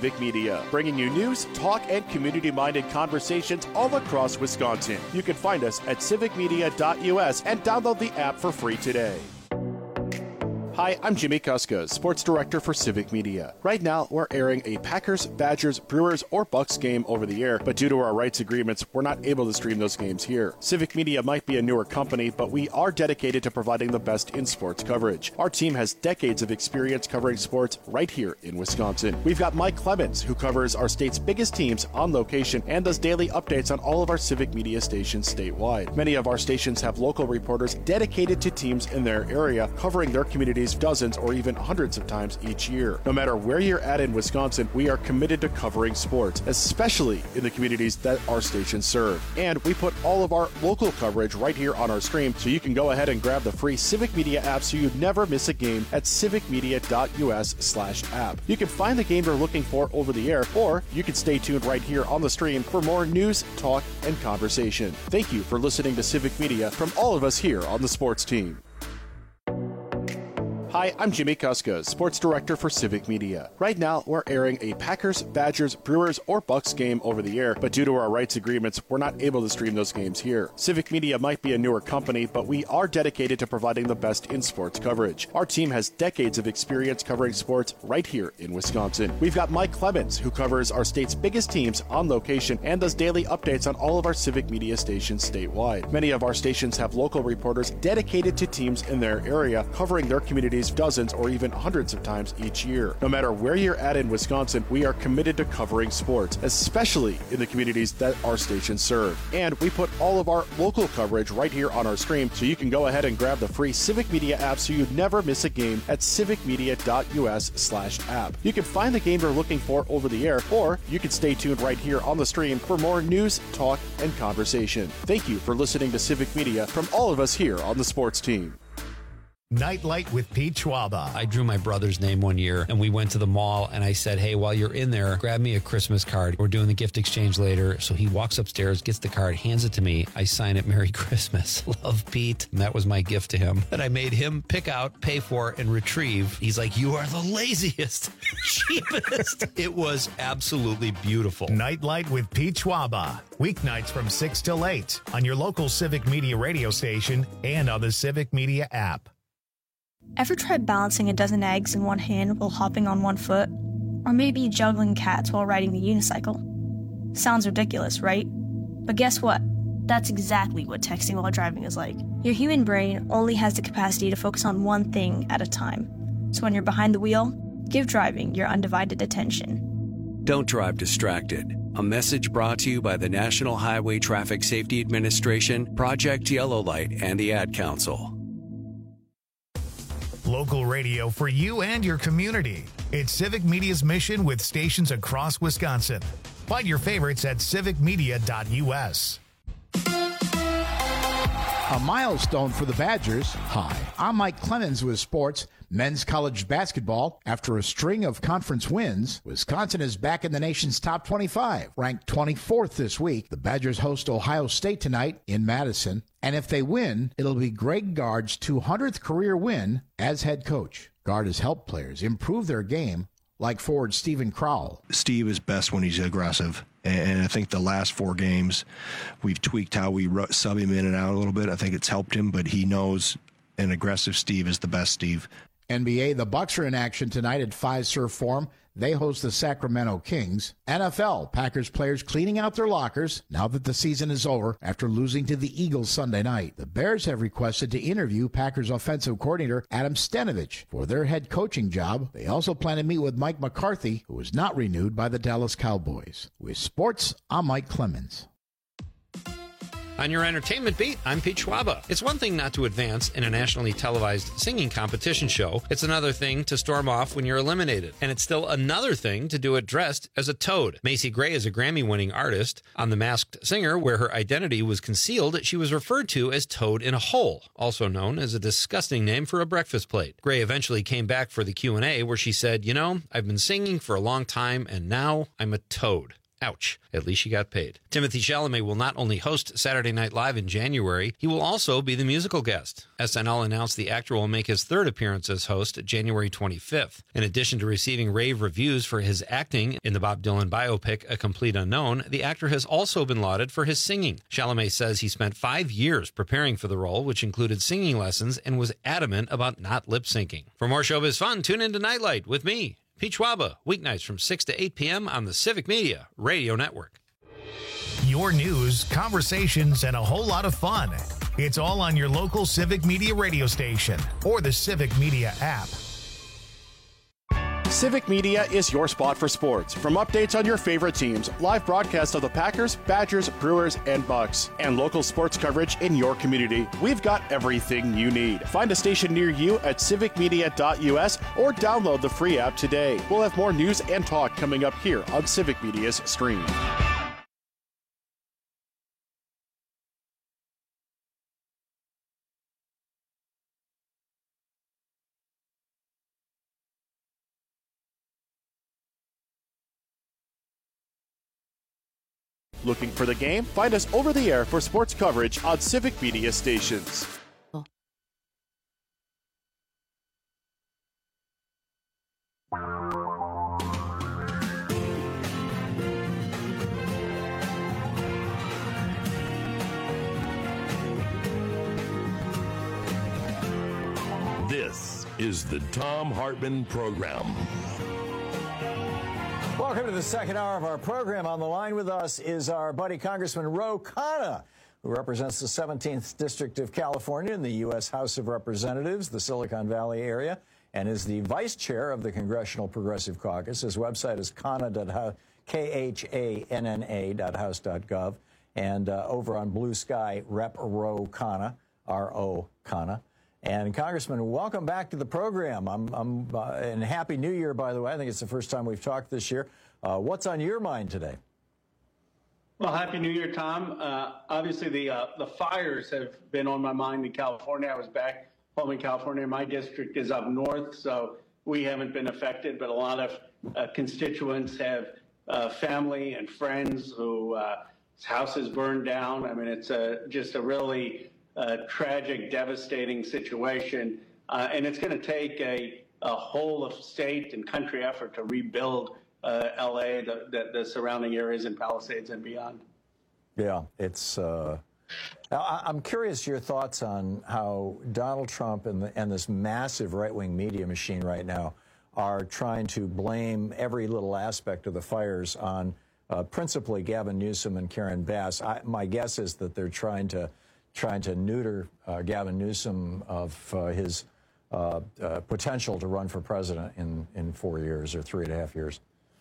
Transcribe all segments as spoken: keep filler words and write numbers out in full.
Civic Media, bringing you news, talk, and community-minded conversations all across Wisconsin. You can find us at civic media dot U S and download the app for free today. Hi, I'm Jimmy Kuska, Sports Director for Civic Media. Right now, we're airing a Packers, Badgers, Brewers, or Bucks game over the air, but due to our rights agreements, we're not able to stream those games here. Civic Media might be a newer company, but we are dedicated to providing the best in sports coverage. Our team has decades of experience covering sports right here in Wisconsin. We've got Mike Clemens, who covers our state's biggest teams on location and does daily updates on all of our Civic Media stations statewide. Many of our stations have local reporters dedicated to teams in their area, covering their communities dozens or even hundreds of times each year. No matter where you're at in Wisconsin, we are committed to covering sports, especially in the communities that our stations serve. And we put all of our local coverage right here on our stream, so you can go ahead and grab the free Civic Media app so you never miss a game at civic media dot U S slash app. You can find the game you're looking for over the air, or you can stay tuned right here on the stream for more news, talk, and conversation. Thank you for listening to Civic Media from all of us here on the sports team. Hi, I'm Jimmy Kuska, Sports Director for Civic Media. Right now, we're airing a Packers, Badgers, Brewers, or Bucks game over the air, but due to our rights agreements, we're not able to stream those games here. Civic Media might be a newer company, but we are dedicated to providing the best in sports coverage. Our team has decades of experience covering sports right here in Wisconsin. We've got Mike Clemens, who covers our state's biggest teams on location and does daily updates on all of our Civic Media stations statewide. Many of our stations have local reporters dedicated to teams in their area, covering their communities dozens or even hundreds of times each year. No matter where you're at in Wisconsin, we are committed to covering sports, especially in the communities that our stations serve. And we put all of our local coverage right here on our stream, so you can go ahead and grab the free Civic Media app so you never miss a game at civic media dot U S slash app. You can find the game you're looking for over the air, or you can stay tuned right here on the stream for more news, talk, and conversation. Thank you for listening to Civic Media from all of us here on the sports team. Nightlight with Pete Schwaba. I drew my brother's name one year, and we went to the mall, and I said, hey, while you're in there, grab me a Christmas card. We're doing the gift exchange later. So he walks upstairs, gets the card, hands it to me. I sign it, Merry Christmas. Love, Pete. And that was my gift to him that I made him pick out, pay for, and retrieve. He's like, you are the laziest, cheapest. It was absolutely beautiful. Nightlight with Pete Schwaba. Weeknights from six till eight on your local Civic Media radio station and on the Civic Media app. Ever tried balancing a dozen eggs in one hand while hopping on one foot? Or maybe juggling cats while riding the unicycle? Sounds ridiculous, right? But guess what? That's exactly what texting while driving is like. Your human brain only has the capacity to focus on one thing at a time. So when you're behind the wheel, give driving your undivided attention. Don't drive distracted. A message brought to you by the National Highway Traffic Safety Administration, Project Yellow Light, and the Ad Council. Local radio for you and your community. It's Civic Media's mission with stations across Wisconsin. Find your favorites at civic media dot U S. A milestone for the Badgers. Hi, I'm Mike Clemens with sports. Men's college basketball. After a string of conference wins, Wisconsin is back in the nation's top twenty-five. Ranked twenty-fourth this week, the Badgers host Ohio State tonight in Madison. And if they win, it'll be Greg Gard's two hundredth career win as head coach. Gard has helped players improve their game, like forward Steven Crowell. Steve is best when he's aggressive. And I think the last four games, we've tweaked how we sub him in and out a little bit. I think it's helped him, but he knows an aggressive Steve is the best Steve. N B A, the Bucks are in action tonight at Fiserv Forum. They host the Sacramento Kings. N F L, Packers players cleaning out their lockers now that the season is over after losing to the Eagles Sunday night. The Bears have requested to interview Packers offensive coordinator Adam Stenavich for their head coaching job. They also plan to meet with Mike McCarthy, who was not renewed by the Dallas Cowboys. With sports, I'm Mike Clemens. On your entertainment beat, I'm Pete Schwaba. It's one thing not to advance in a nationally televised singing competition show. It's another thing to storm off when you're eliminated. And it's still another thing to do it dressed as a toad. Macy Gray is a Grammy-winning artist. On The Masked Singer, where her identity was concealed, she was referred to as Toad in a Hole, also known as a disgusting name for a breakfast plate. Gray eventually came back for the Q and A, where she said, you know, I've been singing for a long time, and now I'm a toad. Ouch. At least she got paid. Timothée Chalamet will not only host Saturday Night Live in January, he will also be the musical guest. S N L announced the actor will make his third appearance as host January twenty-fifth. In addition to receiving rave reviews for his acting in the Bob Dylan biopic A Complete Unknown, the actor has also been lauded for his singing. Chalamet says he spent five years preparing for the role, which included singing lessons, and was adamant about not lip-syncing. For more showbiz fun, tune in to Nightlight with me, Pete Schwaba, weeknights from six to eight p.m. on the Civic Media Radio Network. Your news, conversations, and a whole lot of fun. It's all on your local Civic Media radio station or the Civic Media app. Civic Media is your spot for sports. From updates on your favorite teams, live broadcasts of the Packers, Badgers, Brewers, and Bucks, and local sports coverage in your community, we've got everything you need. Find a station near you at civic media dot u s or download the free app today. We'll have more news and talk coming up here on Civic Media's stream. Looking for the game? Find us over the air for sports coverage on Civic Media stations. This is the Thom Hartmann Program. Welcome to the second hour of our program. On the line with us is our buddy Congressman Ro Khanna, who represents the seventeenth District of California in the U S House of Representatives, the Silicon Valley area, and is the vice chair of the Congressional Progressive Caucus. His website is K H A N N A dot house dot gov. And uh, over on Blue Sky, Rep Ro Khanna, R O Khanna. And Congressman, welcome back to the program. I'm, I'm uh, and Happy New Year, by the way. I think it's the first time we've talked this year. Uh, what's on your mind today? Well, Happy New Year, Tom. Uh, obviously, the uh, the fires have been on my mind in California. I was back home in California. My district is up north, so we haven't been affected, but a lot of uh, constituents have uh, family and friends whose uh, houses burned down. I mean, it's a, just a really uh, tragic, devastating situation, uh, and it's going to take a, a whole of state and country effort to rebuild uh, L A, the, the, the surrounding areas in Palisades and beyond. Yeah, it's. Uh, I'm curious your thoughts on how Donald Trump and, the, and this massive right-wing media machine right now are trying to blame every little aspect of the fires on uh, principally Gavin Newsom and Karen Bass. I, my guess is that they're trying to trying to neuter uh, Gavin Newsom of uh, his uh, uh, potential to run for president in, in four years or three and a half years.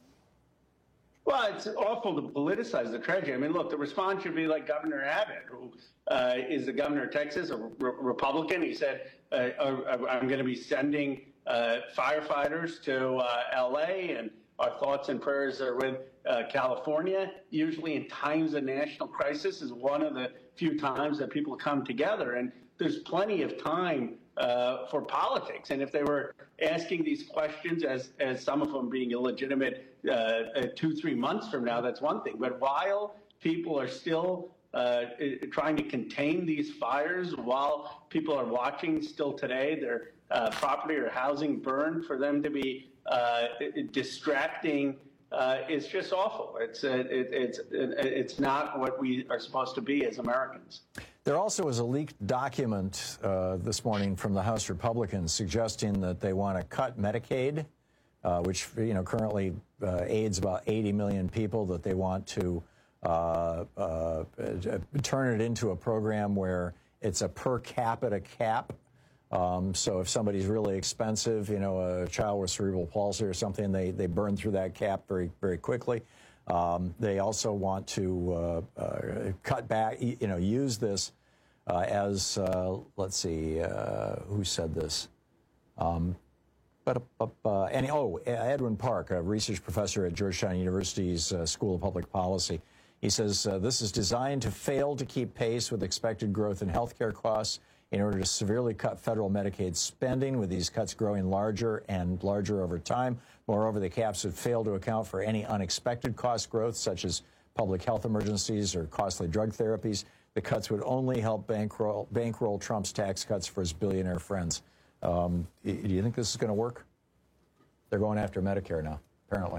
Well, it's awful to politicize the tragedy. I mean, look, the response should be like Governor Abbott, who uh, is the governor of Texas, a re- Republican. He said, uh, I'm going to be sending uh, firefighters to uh, L A, and our thoughts and prayers are with uh, California. Usually in times of national crisis is one of the few times that people come together, and there's plenty of time uh, for politics. And if they were asking these questions, as, as some of them being illegitimate uh, two, three months from now, that's one thing. But while people are still uh, trying to contain these fires, while people are watching still today their uh, property or housing burned, for them to be uh, distracting uh, is just awful. It's, uh, it, it's, it, it's not what we are supposed to be as Americans. There also was a leaked document uh, this morning from the House Republicans suggesting that they want to cut Medicaid, uh, which you know currently uh, aids about eighty million people, that they want to uh, uh, turn it into a program where it's a per capita cap. Um, so if somebody's really expensive, you know, a child with cerebral palsy or something, they, they burn through that cap very, very quickly. Um, they also want to uh, uh, cut back, you know, use this uh, as, uh, let's see, uh, who said this? Um, but, uh, and, oh, Edwin Park, a research professor at Georgetown University's uh, School of Public Policy. He says uh, this is designed to fail to keep pace with expected growth in healthcare costs in order to severely cut federal Medicaid spending, with these cuts growing larger and larger over time. Moreover, the caps would fail to account for any unexpected cost growth, such as public health emergencies or costly drug therapies. The cuts would only help bankroll, bankroll Trump's tax cuts for his billionaire friends. Um, do you think this is going to work? They're going after Medicare now, apparently.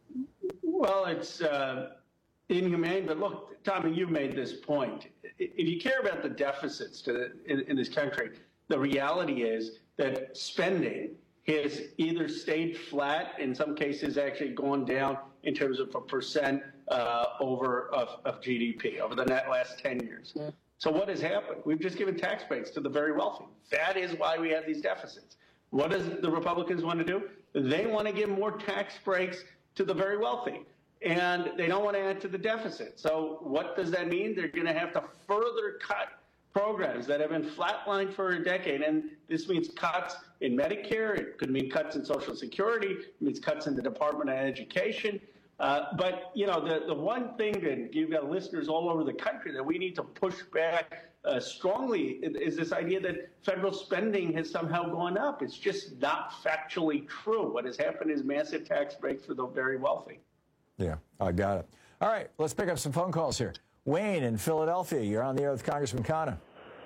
Well, it's uh, inhumane, but look, Tommy, you made this point. If you care about the deficits to the, in, in this country, the reality is that spending has either stayed flat, in some cases actually gone down in terms of a percent uh, over of, of G D P over the net last ten years. Yeah. So what has happened? We've just given tax breaks to the very wealthy. That is why we have these deficits. What does the Republicans want to do? They want to give more tax breaks to the very wealthy, and they don't want to add to the deficit. So what does that mean? They're going to have to further cut programs that have been flatlined for a decade, and this means cuts in Medicare. It could mean cuts in Social Security. It means cuts in the Department of Education. Uh, but, you know, the, the one thing that you've got listeners all over the country that we need to push back uh, strongly is this idea that federal spending has somehow gone up. It's just not factually true. What has happened is massive tax breaks for the very wealthy. Yeah, I got it. All right, let's pick up some phone calls here. Wayne in Philadelphia, you're on the air with Congressman Khanna.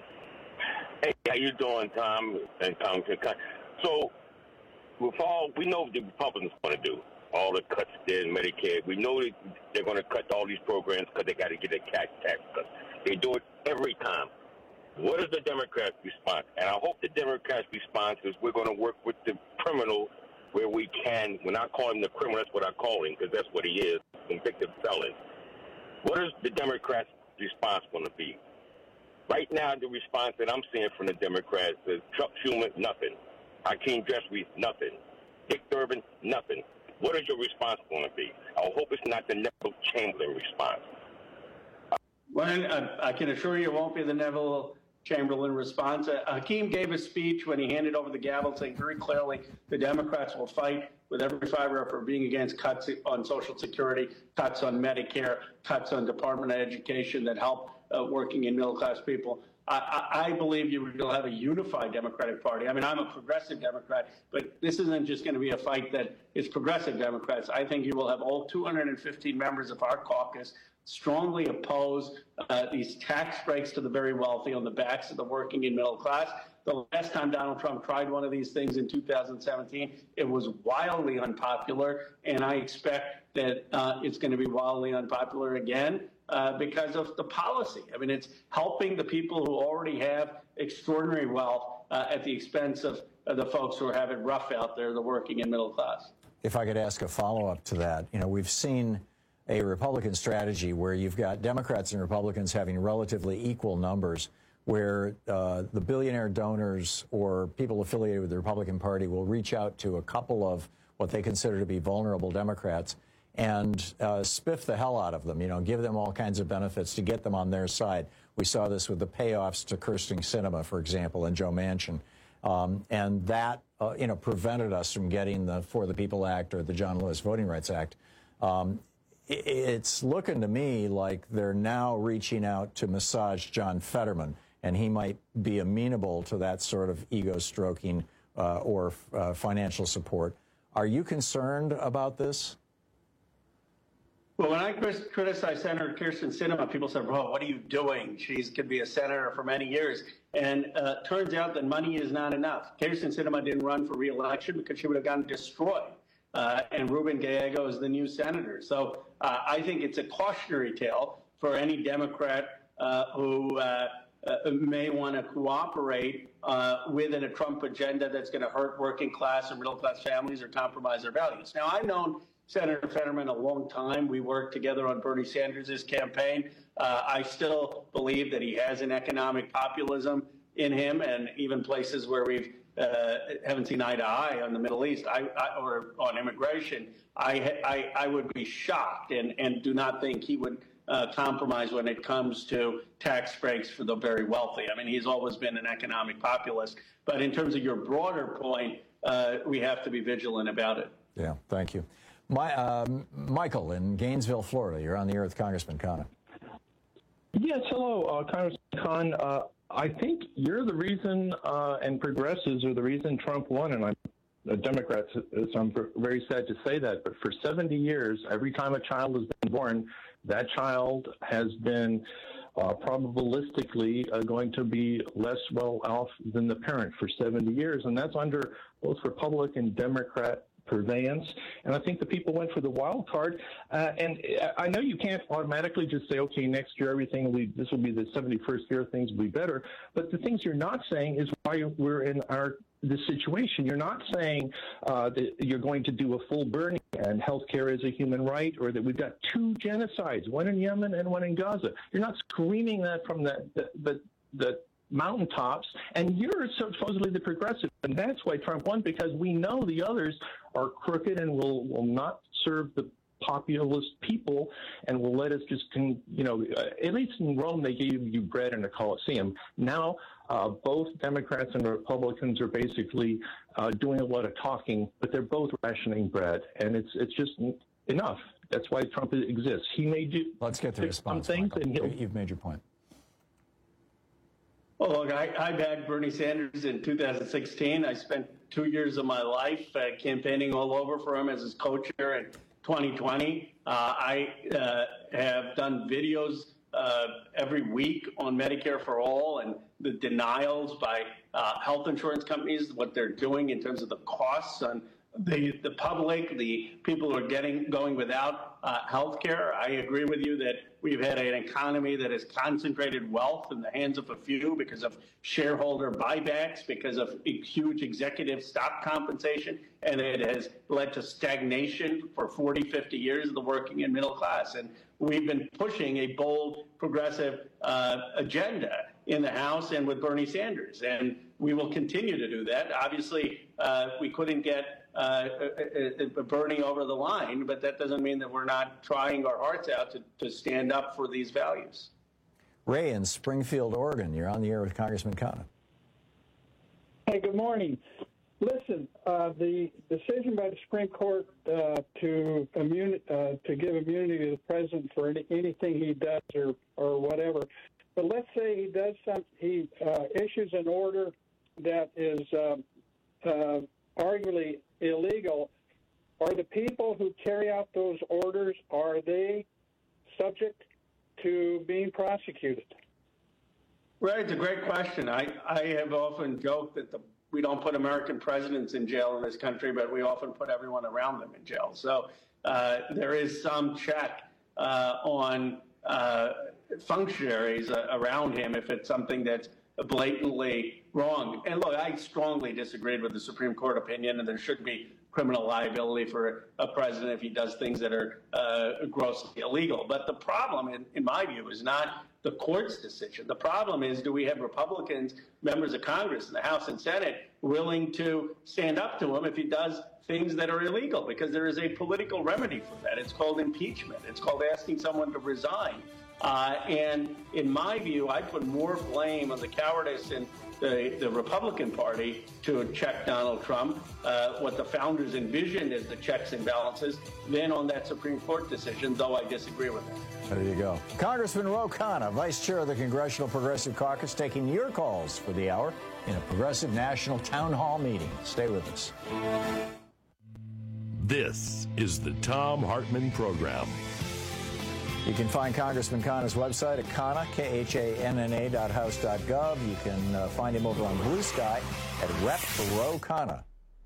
Hey, how you doing, Tom and Congressman Khanna? So, with all, we know what the Republicans want to do. All the cuts there in Medicare. We know that they're going to cut all these programs because they got to get a tax tax cut. They do it every time. What is the Democrats' response? And I hope the Democrats' response is we're going to work with the criminal where we can. When I call him the criminal, that's what I call him because that's what he is, convicted felon. What is the Democrats' response going to be? Right now, the response that I'm seeing from the Democrats is Chuck Schumer, nothing. Hakeem Jeffries, nothing. Dick Durbin, nothing. What is your response going to be? I hope it's not the Neville Chamberlain response. Well, I, I can assure you it won't be the Neville Chamberlain response. Uh, Hakeem gave a speech when he handed over the gavel saying very clearly the Democrats will fight with every fiber for being against cuts on Social Security, cuts on Medicare, cuts on Department of Education that help uh, working and middle-class people. I, I believe you will have a unified Democratic Party. I mean, I'm a progressive Democrat, but this isn't just going to be a fight that is progressive Democrats. I think you will have all two hundred fifteen members of our caucus strongly oppose uh, these tax breaks to the very wealthy on the backs of the working and middle class. The last time Donald Trump tried one of these things in two thousand seventeen, it was wildly unpopular, and I expect that uh, it's going to be wildly unpopular again. Uh, because of the policy. I mean, it's helping the people who already have extraordinary wealth uh, at the expense of uh, the folks who are having rough out there, the working and middle class. If I could ask a follow-up to that, you know, we've seen a Republican strategy where you've got Democrats and Republicans having relatively equal numbers, where uh, the billionaire donors or people affiliated with the Republican Party will reach out to a couple of what they consider to be vulnerable Democrats and uh, spiff the hell out of them, you know, give them all kinds of benefits to get them on their side. We saw this with the payoffs to Kyrsten Sinema, for example, and Joe Manchin. Um, and that, uh, you know, prevented us from getting the For the People Act or the John Lewis Voting Rights Act. Um, it, it's looking to me like they're now reaching out to massage John Fetterman, and he might be amenable to that sort of ego-stroking uh, or uh, financial support. Are you concerned about this? Well, when I criticized Senator Kyrsten Sinema, people said, "Well, what are you doing? She's could be a senator for many years." And uh, turns out that money is not enough. Kyrsten Sinema didn't run for re-election because she would have gotten destroyed. Uh, and Ruben Gallego is the new senator. So uh, I think it's a cautionary tale for any Democrat uh, who uh, uh, may want to cooperate uh, within a Trump agenda that's going to hurt working class or middle class families or compromise their values. Now, I've known Senator Fetterman a long time. We worked together on Bernie Sanders' campaign. Uh, I still believe that he has an economic populism in him, and even places where we've uh, haven't seen eye to eye on the Middle East I, I, or on immigration, I, I, I would be shocked and, and do not think he would uh, compromise when it comes to tax breaks for the very wealthy. I mean, he's always been an economic populist. But in terms of your broader point, uh, we have to be vigilant about it. Yeah, thank you. My, uh, Michael in Gainesville, Florida. You're on the air with Congressman Khanna. Yes, hello, uh, Congressman Khan. Uh, I think you're the reason, uh, and progressives are the reason Trump won, and I'm Democrats, so I'm very sad to say that, but for seventy years, every time a child has been born, that child has been uh, probabilistically uh, going to be less well off than the parent for seventy years, and that's under both Republican and Democrat purveyance. And I think the people went for the wild card. Uh, and I know you can't automatically just say, okay, next year everything will be, this will be the seventy-first year, things will be better. But the things you're not saying is why we're in our this situation. You're not saying uh, that you're going to do a full burning and healthcare is a human right, or that we've got two genocides, one in Yemen and one in Gaza. You're not screaming that from the the, the, the mountaintops, and you're supposedly the progressive, and that's why Trump won, because we know the others are crooked and will will not serve the populist people and will let us just, you know, at least in Rome they gave you bread in a Colosseum. Now uh, both Democrats and Republicans are basically uh, doing a lot of talking, but they're both rationing bread, and it's it's just enough. That's why Trump exists. He may do. Let's get to response. Things and he'll, You've made your point. Well, look, I, I backed Bernie Sanders in two thousand sixteen. I spent two years of my life uh, campaigning all over for him as his co-chair in twenty twenty. Uh, I uh, have done videos uh, every week on Medicare for All and the denials by uh, health insurance companies, what they're doing in terms of the costs on the the public, the people who are getting going without uh, health care. I agree with you that we've had an economy that has concentrated wealth in the hands of a few because of shareholder buybacks, because of huge executive stock compensation, and it has led to stagnation for forty, fifty years of the working and middle class. And we've been pushing a bold, progressive uh, agenda in the House and with Bernie Sanders, and we will continue to do that. Obviously, uh, we couldn't get uh, uh, Bernie over the line, but that doesn't mean that we're not trying our hearts out to, to stand up for these values. Ray in Springfield, Oregon, you're on the air with Congressman Khanna. Hey, good morning. Listen, uh, the decision by the Supreme Court uh, to immuni- uh, to give immunity to the president for any, anything he does or, or whatever. But let's say he does some, he uh, issues an order that is uh, uh, arguably illegal. Are the people who carry out those orders, are they subject to being prosecuted? Right, it's a great question. I, I have often joked that the, we don't put American presidents in jail in this country, but we often put everyone around them in jail. So uh, there is some check uh, on uh, functionaries uh, around him if it's something that's blatantly wrong. And look, I strongly disagreed with the Supreme Court opinion, and there should be criminal liability for a president if he does things that are uh, grossly illegal. But the problem, in, in my view, is not the court's decision. The problem is, do we have Republicans, members of Congress in the House and Senate, willing to stand up to him if he does things that are illegal? Because there is a political remedy for that. It's called impeachment. It's called asking someone to resign. Uh, and in my view, I put more blame on the cowardice in the, the Republican Party to check Donald Trump, uh, what the founders envisioned as the checks and balances, than on that Supreme Court decision, though I disagree with that. There you go. Congressman Ro Khanna, Vice Chair of the Congressional Progressive Caucus, taking your calls for the hour in a Progressive National Town Hall meeting. Stay with us. This is the Thom Hartmann Program. You can find Congressman Khanna's website at Khanna, K H A N N A dot house dot gov. You can uh, find him over on Blue Sky at Rep Ro Khanna.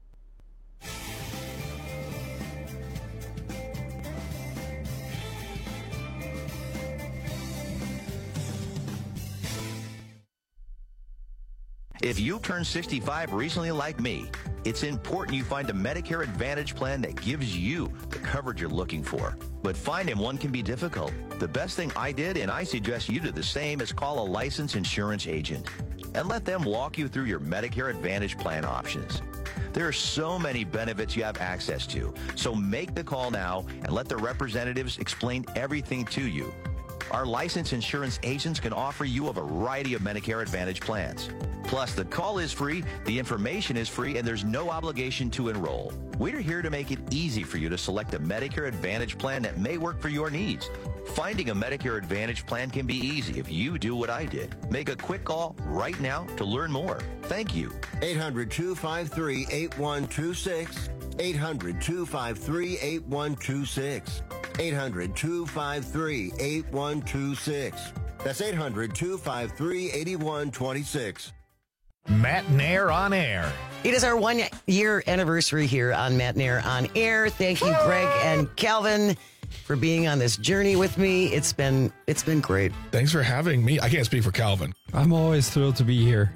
If you turned sixty-five recently like me, it's important you find a Medicare Advantage plan that gives you the coverage you're looking for. But finding one can be difficult. The best thing I did, and I suggest you do the same, is call a licensed insurance agent and let them walk you through your Medicare Advantage plan options. There are so many benefits you have access to, so make the call now and let the representatives explain everything to you. our licensed insurance agents can offer you a variety of Medicare Advantage plans. Plus, the call is free, the information is free, and there's no obligation to enroll. We're here to make it easy for you to select a Medicare Advantage plan that may work for your needs. Finding a Medicare Advantage plan can be easy if you do what I did. Make a quick call right now to learn more. Thank you. eight hundred, two five three, eight one two six. eight hundred, two five three, eight one two six. eight hundred, two five three, eight one two six. That's eight hundred, two five three, eight one two six. Matt Nair on Air. It is our one-year anniversary here on Matt Nair on Air. Thank you, Greg and Calvin, for being on this journey with me. It's been it's been great. Thanks for having me. I can't speak for Calvin. I'm always thrilled to be here.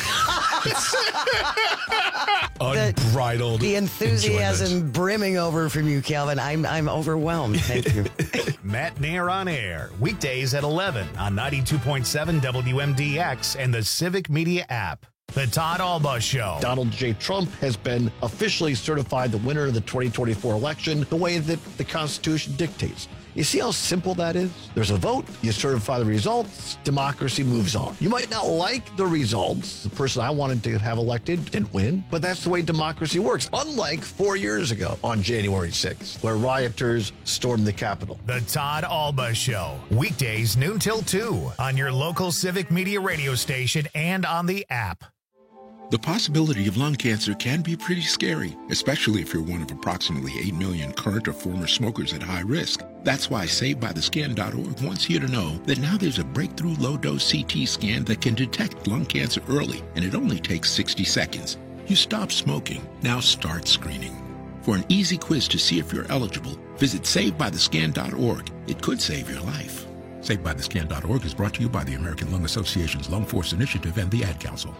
Unbridled. The, the enthusiasm enjoyment. brimming over from you, Calvin. I'm I'm overwhelmed. Thank you. Matt Nair on Air, weekdays at eleven on ninety-two point seven W M D X and the Civic Media app. The Todd Alba Show. Donald J. Trump has been officially certified the winner of the twenty twenty-four election the way that the Constitution dictates. You see how simple that is? There's a vote, you certify the results, democracy moves on. You might not like the results. The person I wanted to have elected didn't win, but that's the way democracy works. Unlike four years ago on January sixth, where rioters stormed the Capitol. The Todd Alba Show, weekdays noon till two on your local Civic Media radio station and on the app. The possibility of lung cancer can be pretty scary, especially if you're one of approximately eight million current or former smokers at high risk. That's why Saved By The Scan dot org wants you to know that now there's a breakthrough low-dose C T scan that can detect lung cancer early, and it only takes sixty seconds. You stop smoking, now start screening. For an easy quiz to see if you're eligible, visit Saved By The Scan dot org. It could save your life. Saved By The Scan dot org is brought to you by the American Lung Association's Lung Force Initiative and the Ad Council.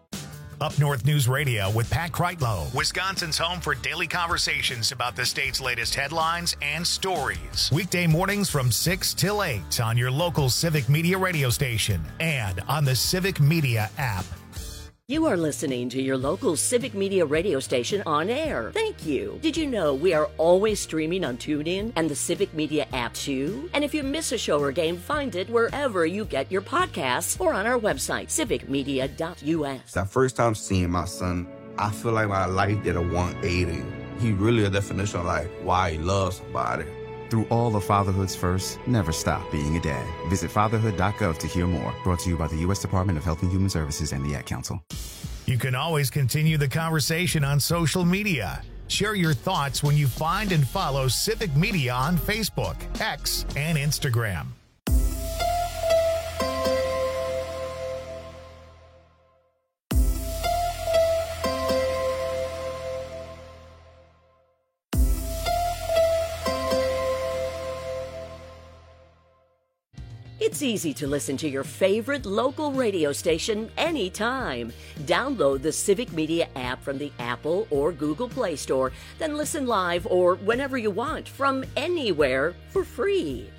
Up North News Radio with Pat Kreitlow, Wisconsin's home for daily conversations about the state's latest headlines and stories. Weekday mornings from six till eight on your local Civic Media radio station and on the Civic Media app. You are listening to your local Civic Media radio station on air. Thank you. Did you know we are always streaming on TuneIn and the Civic Media app too? And if you miss a show or game, find it wherever you get your podcasts or on our website, civic media dot U S. That first time seeing my son, I feel like my life did a one eighty. He really a definition of like why he loves somebody. Through all of fatherhood's first, never stop being a dad. Visit fatherhood dot gov to hear more. Brought to you by the U S Department of Health and Human Services and the Ad Council. You can always continue the conversation on social media. Share your thoughts when you find and follow Civic Media on Facebook, X, and Instagram. It's easy to listen to your favorite local radio station anytime. Download the Civic Media app from the Apple or Google Play Store, then listen live or whenever you want from anywhere for free.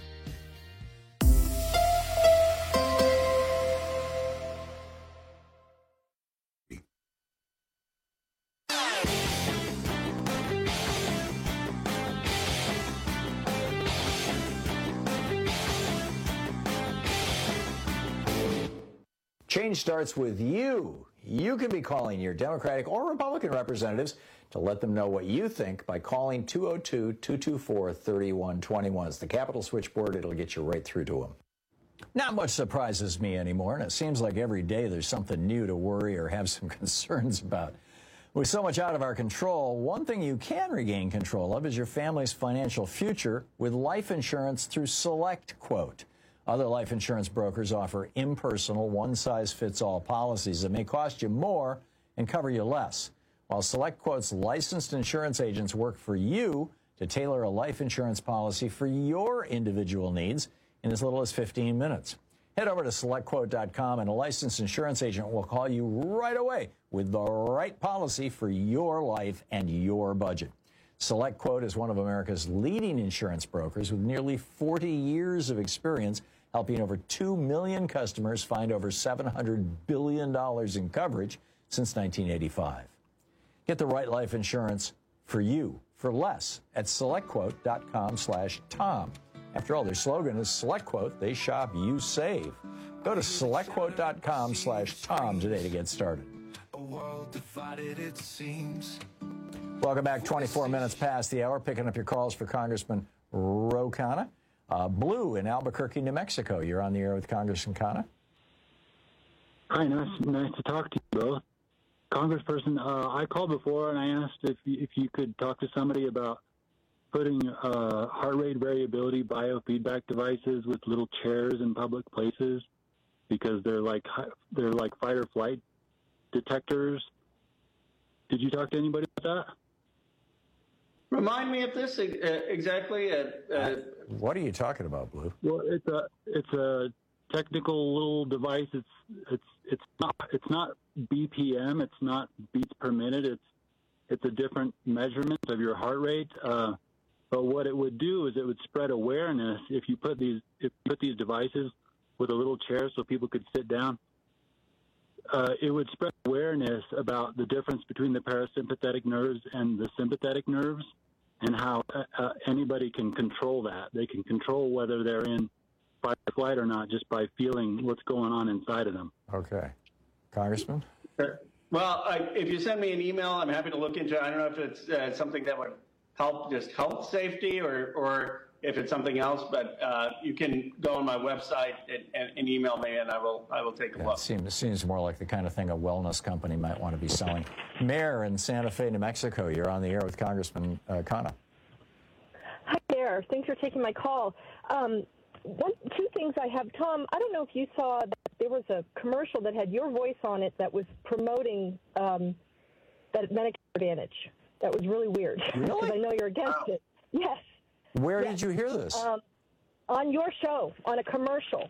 Change starts with you. You can be calling your Democratic or Republican representatives to let them know what you think by calling two oh two, two two four, three one two one. It's the Capitol switchboard. It'll get you right through to them. Not much surprises me anymore, and it seems like every day there's something new to worry or have some concerns about. With so much out of our control, one thing you can regain control of is your family's financial future with life insurance through SelectQuote. Other life insurance brokers offer impersonal, one-size-fits-all policies that may cost you more and cover you less, while SelectQuote's licensed insurance agents work for you to tailor a life insurance policy for your individual needs in as little as fifteen minutes. Head over to select quote dot com and a licensed insurance agent will call you right away with the right policy for your life and your budget. SelectQuote is one of America's leading insurance brokers with nearly forty years of experience helping over two million customers find over seven hundred billion dollars in coverage since nineteen eighty-five. Get the right life insurance for you for less at select quote dot com slash Tom. After all, their slogan is SelectQuote. They shop, you save. Go to SelectQuote.com slash Tom today to get started. A world divided, it seems. Welcome back. twenty-four minutes past the hour. Picking up your calls for Congressman Ro Khanna. Uh, Blue in Albuquerque, New Mexico. You're on the air with Congressman Khanna. Hi, nice, nice to talk to you both. Congressperson, uh, I called before and I asked if you, if you could talk to somebody about putting uh, heart rate variability biofeedback devices with little chairs in public places because they're like they're like fight or flight detectors. Did you talk to anybody about that? Remind me of this uh, exactly. Uh, uh, what are you talking about, Blue? Well, it's a it's a technical little device. It's it's it's not it's not B P M. It's not beats per minute. It's it's a different measurement of your heart rate. Uh, but what it would do is it would spread awareness if you put these if you put these devices with a little chair so people could sit down. Uh, it would spread awareness about the difference between the parasympathetic nerves and the sympathetic nerves and how uh, uh, anybody can control that. They can control whether they're in fight or flight or not just by feeling what's going on inside of them. Okay. Congressman? Sure. Well, I, if you send me an email, I'm happy to look into it. I don't know if it's uh, something that would help just health safety or, or if it's something else, but uh, you can go on my website and, and, and email me, and I will I will take a Yeah, look. it seems, it seems more like the kind of thing a wellness company might want to be selling. Mayor in Santa Fe, New Mexico, you're on the air with Congressman uh, Khanna. Hi there. Thanks for taking my call. Um, one, two things I have. Tom, I don't know if you saw that there was a commercial that had your voice on it that was promoting um, that Medicare Advantage. That was really weird. Really? Because I know you're against Wow. it. Yes. Where yes. did you hear this? Um, on your show, on a commercial.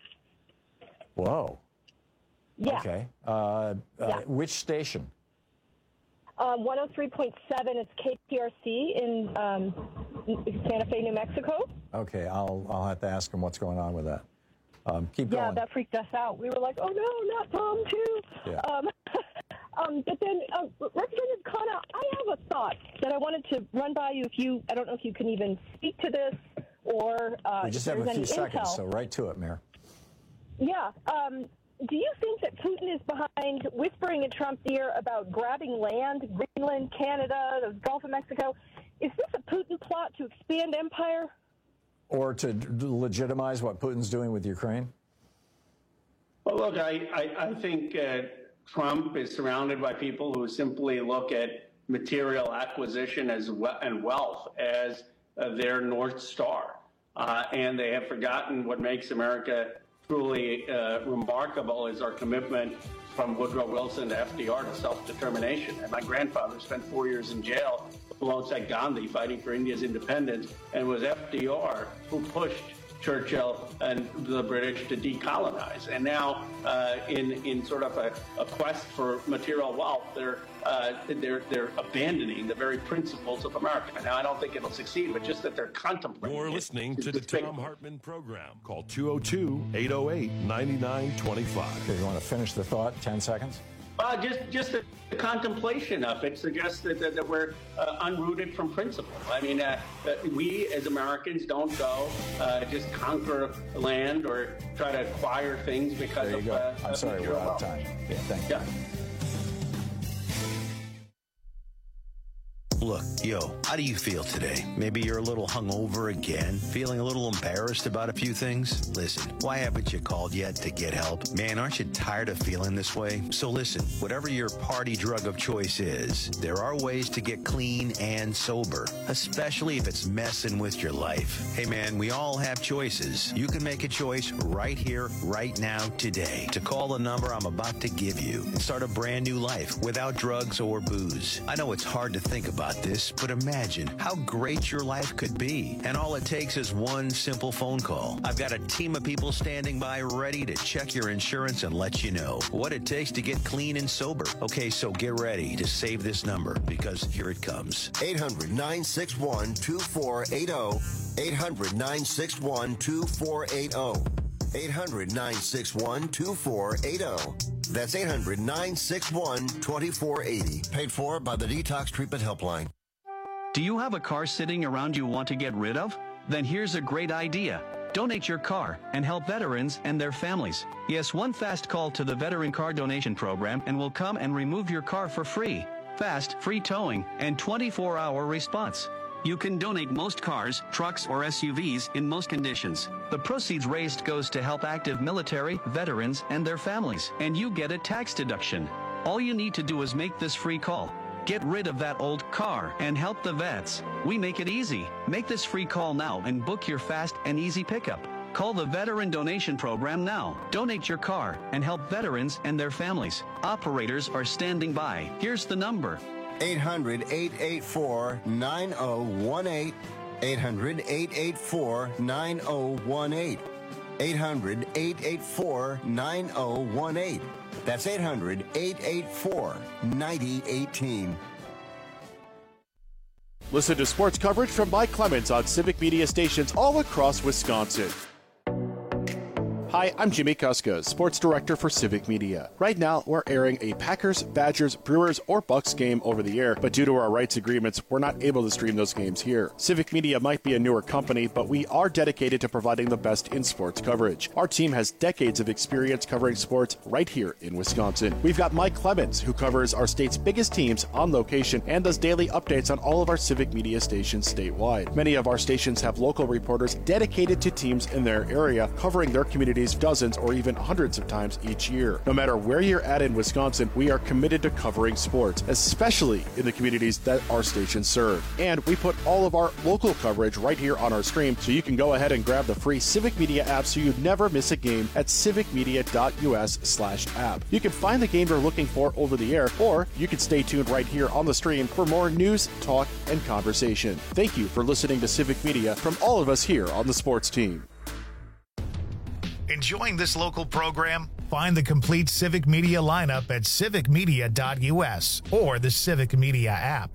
Whoa. Yeah. Okay. Uh, uh, Yeah. Which station? Um, one oh three point seven, it's K P R C in um, Santa Fe, New Mexico. Okay, I'll I'll have to ask him what's going on with that. Um, keep Yeah, going. that freaked us out. We were like, oh, no, not Tom, too. Yeah. Um, um, but then, uh, Representative Khanna, I have a thought that I wanted to run by you if you, I don't know if you can even speak to this or uh, we just if have a there's few any seconds, intel. so right to it, Mayor. Yeah. Um, do you think that Putin is behind whispering in Trump's ear about grabbing land, Greenland, Canada, the Gulf of Mexico? Is this a Putin plot to expand empire? Or to d- legitimize what Putin's doing with Ukraine? Well, look, I, I, I think uh, Trump is surrounded by people who simply look at material acquisition as we- and wealth as uh, their North Star. Uh, and they have forgotten what makes America truly uh, remarkable is our commitment from Woodrow Wilson to F D R to self-determination. And my grandfather spent four years in jail alongside Gandhi fighting for India's independence, and it was F D R who pushed Churchill and the British to decolonize. And now, uh, in in sort of a, a quest for material wealth, they're uh, they're they're abandoning the very principles of America. Now, I don't think it'll succeed, but just that they're contemplating. You're it listening is to the despicable. Tom Hartman program. Call two oh two, eight oh eight, nine nine two five. Okay, you want to finish the thought? Ten seconds? Uh, just just the, the contemplation of it suggests that, that, that we're uh, unrooted from principle. I mean, uh, that we as Americans don't go uh, just conquer land or try to acquire things because There you of. go. Uh, I'm of sorry, we're material out of wealth. time. Yeah, thank you. Yeah. Look, yo, how do you feel today? Maybe you're a little hungover again, feeling a little embarrassed about a few things? Listen, why haven't you called yet to get help? Man, aren't you tired of feeling this way? So listen, whatever your party drug of choice is, there are ways to get clean and sober, especially if it's messing with your life. Hey man, we all have choices. You can make a choice right here, right now, today, to call the number I'm about to give you and start a brand new life without drugs or booze. I know it's hard to think about this, but imagine how great your life could be. And all it takes is one simple phone call. I've got a team of people standing by ready to check your insurance and let you know what it takes to get clean and sober. Okay, so get ready to save this number because here it comes. eight hundred, nine six one, two four eight zero. eight hundred, nine six one, two four eight zero. eight hundred, nine six one, two four eight zero. That's eight hundred, nine six one, two four eight zero. Paid for by the Detox Treatment Helpline. Do you have a car sitting around you want to get rid of? Then here's a great idea. Donate your car and help veterans and their families. Yes, one fast call to the Veteran Car Donation Program and we'll come and remove your car for free. Fast, free towing, and twenty-four hour response. You can donate most cars, trucks, or S U Vs in most conditions. The proceeds raised goes to help active military, veterans, and their families, and you get a tax deduction. All you need to do is make this free call. Get rid of that old car and help the vets. We make it easy. Make this free call now and book your fast and easy pickup. Call the Veteran Donation Program now. Donate your car and help veterans and their families. Operators are standing by. Here's the number. eight hundred, eight eight four, nine oh one eight. eight hundred, eight eight four, nine oh one eight. eight hundred, eight eight four, nine oh one eight. That's eight hundred, eight eight four, nine oh one eight. Listen to sports coverage from Mike Clemens on Civic Media stations all across Wisconsin. Hi, I'm Jimmy Kuska, sports director for Civic Media. Right now, we're airing a Packers, Badgers, Brewers, or Bucks game over the air, but due to our rights agreements, we're not able to stream those games here. Civic Media might be a newer company, but we are dedicated to providing the best in sports coverage. Our team has decades of experience covering sports right here in Wisconsin. We've got Mike Clemens, who covers our state's biggest teams on location and does daily updates on all of our Civic Media stations statewide. Many of our stations have local reporters dedicated to teams in their area, covering their communities dozens or even hundreds of times each year. No matter where you're at in Wisconsin, we are committed to covering sports, especially in the communities that our stations serve. And we put all of our local coverage right here on our stream, so you can go ahead and grab the free Civic Media app so you never miss a game at civicmedia.us slash app. You can find the game you're looking for over the air, or you can stay tuned right here on the stream for more news, talk, and conversation. Thank you for listening to Civic Media from all of us here on the sports team. Enjoying this local program? Find the complete Civic Media lineup at civic media dot u s or the Civic Media app.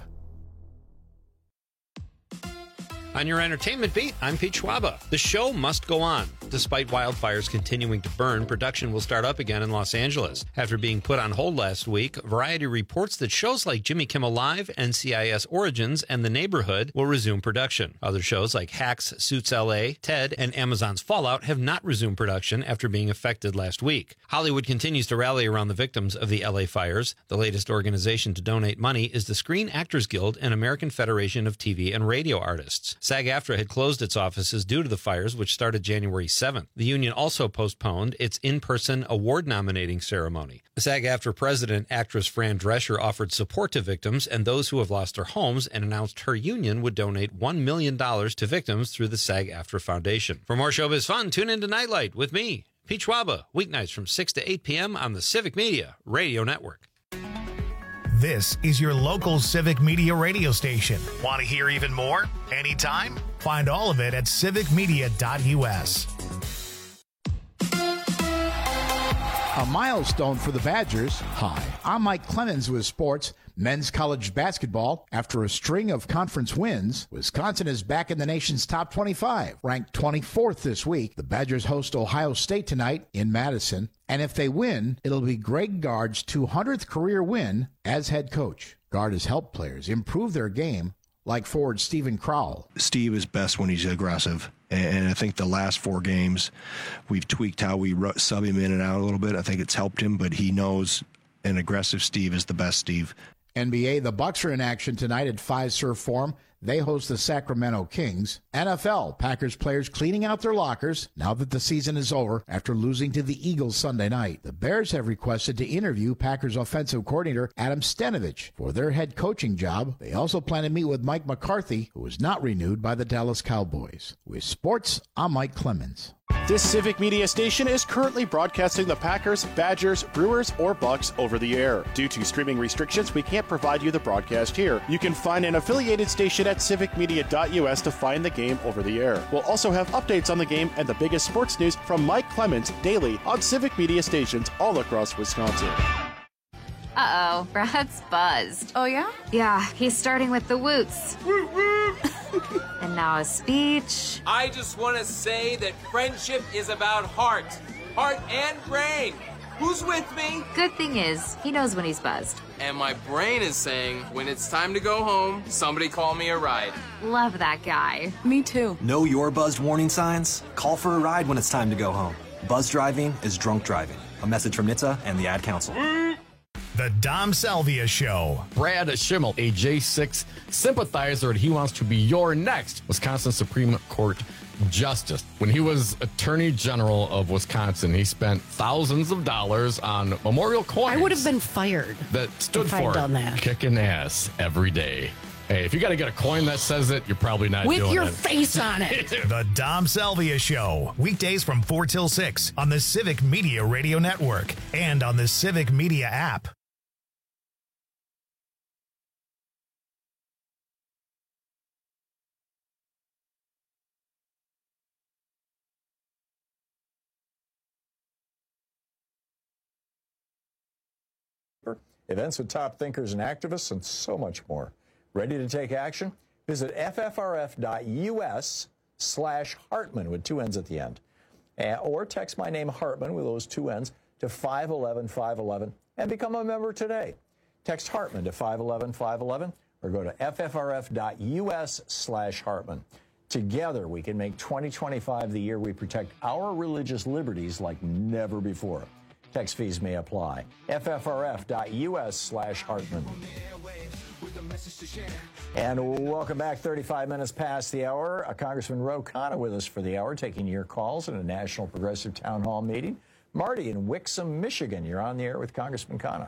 On your entertainment beat, I'm Pete Schwaba. The show must go on. Despite wildfires continuing to burn, production will start up again in Los Angeles. After being put on hold last week, Variety reports that shows like Jimmy Kimmel Live, N C I S Origins, and The Neighborhood will resume production. Other shows like Hacks, Suits L A, Ted, and Amazon's Fallout have not resumed production after being affected last week. Hollywood continues to rally around the victims of the L A fires. The latest organization to donate money is the Screen Actors Guild and American Federation of T V and Radio Artists. SAG-AFTRA had closed its offices due to the fires, which started January seventh. The union also postponed its in-person award nominating ceremony. SAG-AFTRA president, actress Fran Drescher, offered support to victims and those who have lost their homes and announced her union would donate one million dollars to victims through the SAG-AFTRA Foundation. For more showbiz fun, tune in to Nightlight with me, Pete Schwaba, weeknights from six to eight p.m. on the Civic Media Radio Network. This is your local Civic Media radio station. Want to hear even more? Anytime? Find all of it at civic media dot u s. A milestone for the Badgers. Hi, I'm Mike Clemens with sports. Men's college basketball. After a string of conference wins, Wisconsin is back in the nation's top twenty-five. Ranked twenty-fourth this week, the Badgers host Ohio State tonight in Madison. And if they win, it'll be Greg Gard's two hundredth career win as head coach. Gard has helped players improve their game, like forward Steven Crowell. Steve is best when he's aggressive. And I think the last four games, we've tweaked how we sub him in and out a little bit. I think it's helped him, but he knows an aggressive Steve is the best Steve. N B A, the Bucks are in action tonight at Fiserv Forum. They host the Sacramento Kings. N F L, Packers players cleaning out their lockers now that the season is over after losing to the Eagles Sunday night. The Bears have requested to interview Packers offensive coordinator Adam Stenavich for their head coaching job. They also plan to meet with Mike McCarthy, who was not renewed by the Dallas Cowboys. With sports, I'm Mike Clemens. This Civic Media station is currently broadcasting the Packers, Badgers, Brewers, or Bucks over the air. Due to streaming restrictions, we can't provide you the broadcast here. You can find an affiliated station at civic media dot u s to find the game over the air. We'll also have updates on the game and the biggest sports news from Mike Clemens daily on Civic Media stations all across Wisconsin. Uh-oh, Brad's buzzed. Oh, yeah? Yeah, he's starting with the woots. And now a speech. I just want to say that friendship is about heart. Heart and brain. Who's with me? Good thing is, he knows when he's buzzed. And my brain is saying, when it's time to go home, somebody call me a ride. Love that guy. Me too. Know your buzzed warning signs? Call for a ride when it's time to go home. Buzz driving is drunk driving. A message from N H T S A and the Ad Council. The Dom Salvia Show. Brad Schimmel, a J six sympathizer, and he wants to be your next Wisconsin Supreme Court Justice. When he was Attorney General of Wisconsin, he spent thousands of dollars on memorial coins. I would have been fired. That stood if for I'd done that. kicking ass every day. Hey, if you got to get a coin that says it, you're probably not With doing your it. face on it. The Dom Salvia Show. Weekdays from four till six on the Civic Media Radio Network and on the Civic Media app. Events with top thinkers and activists, and so much more. Ready to take action? Visit ffrf.us slash Hartman with two N's at the end. Uh, or text my name Hartman with those two N's to five one one, five one one and become a member today. Text Hartman to five one one, five one one or go to ffrf.us slash Hartman. Together, we can make twenty twenty-five the year we protect our religious liberties like never before. Text fees may apply. ffrf.us slash Hartman. And welcome back. thirty-five minutes past the hour. Uh, Congressman Ro Khanna with us for the hour, taking your calls in a National Progressive Town Hall meeting. Marty in Wixom, Michigan. You're on the air with Congressman Khanna.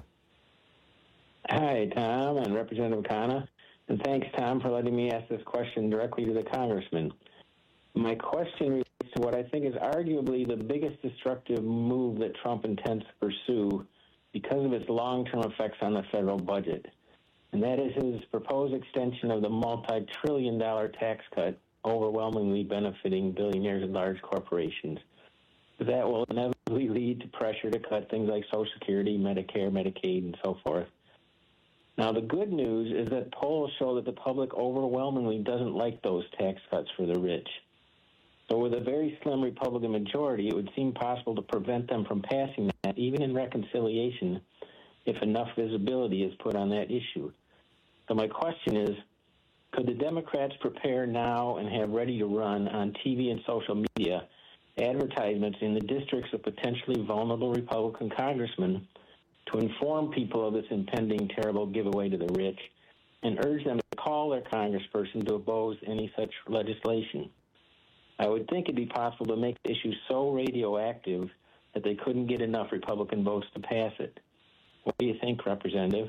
Hi, Tom and Representative Khanna. And thanks, Tom, for letting me ask this question directly to the Congressman. My question relates to what I think is arguably the biggest destructive move that Trump intends to pursue because of its long-term effects on the federal budget. And that is his proposed extension of the multi-trillion dollar tax cut overwhelmingly benefiting billionaires and large corporations. That will inevitably lead to pressure to cut things like Social Security, Medicare, Medicaid, and so forth. Now, the good news is that polls show that the public overwhelmingly doesn't like those tax cuts for the rich. So with a very slim Republican majority, it would seem possible to prevent them from passing that, even in reconciliation, if enough visibility is put on that issue. So my question is, could the Democrats prepare now and have ready to run on T V and social media advertisements in the districts of potentially vulnerable Republican congressmen to inform people of this impending terrible giveaway to the rich and urge them to call their congressperson to oppose any such legislation? I would think it'd be possible to make the issue so radioactive that they couldn't get enough Republican votes to pass it. What do you think, Representative?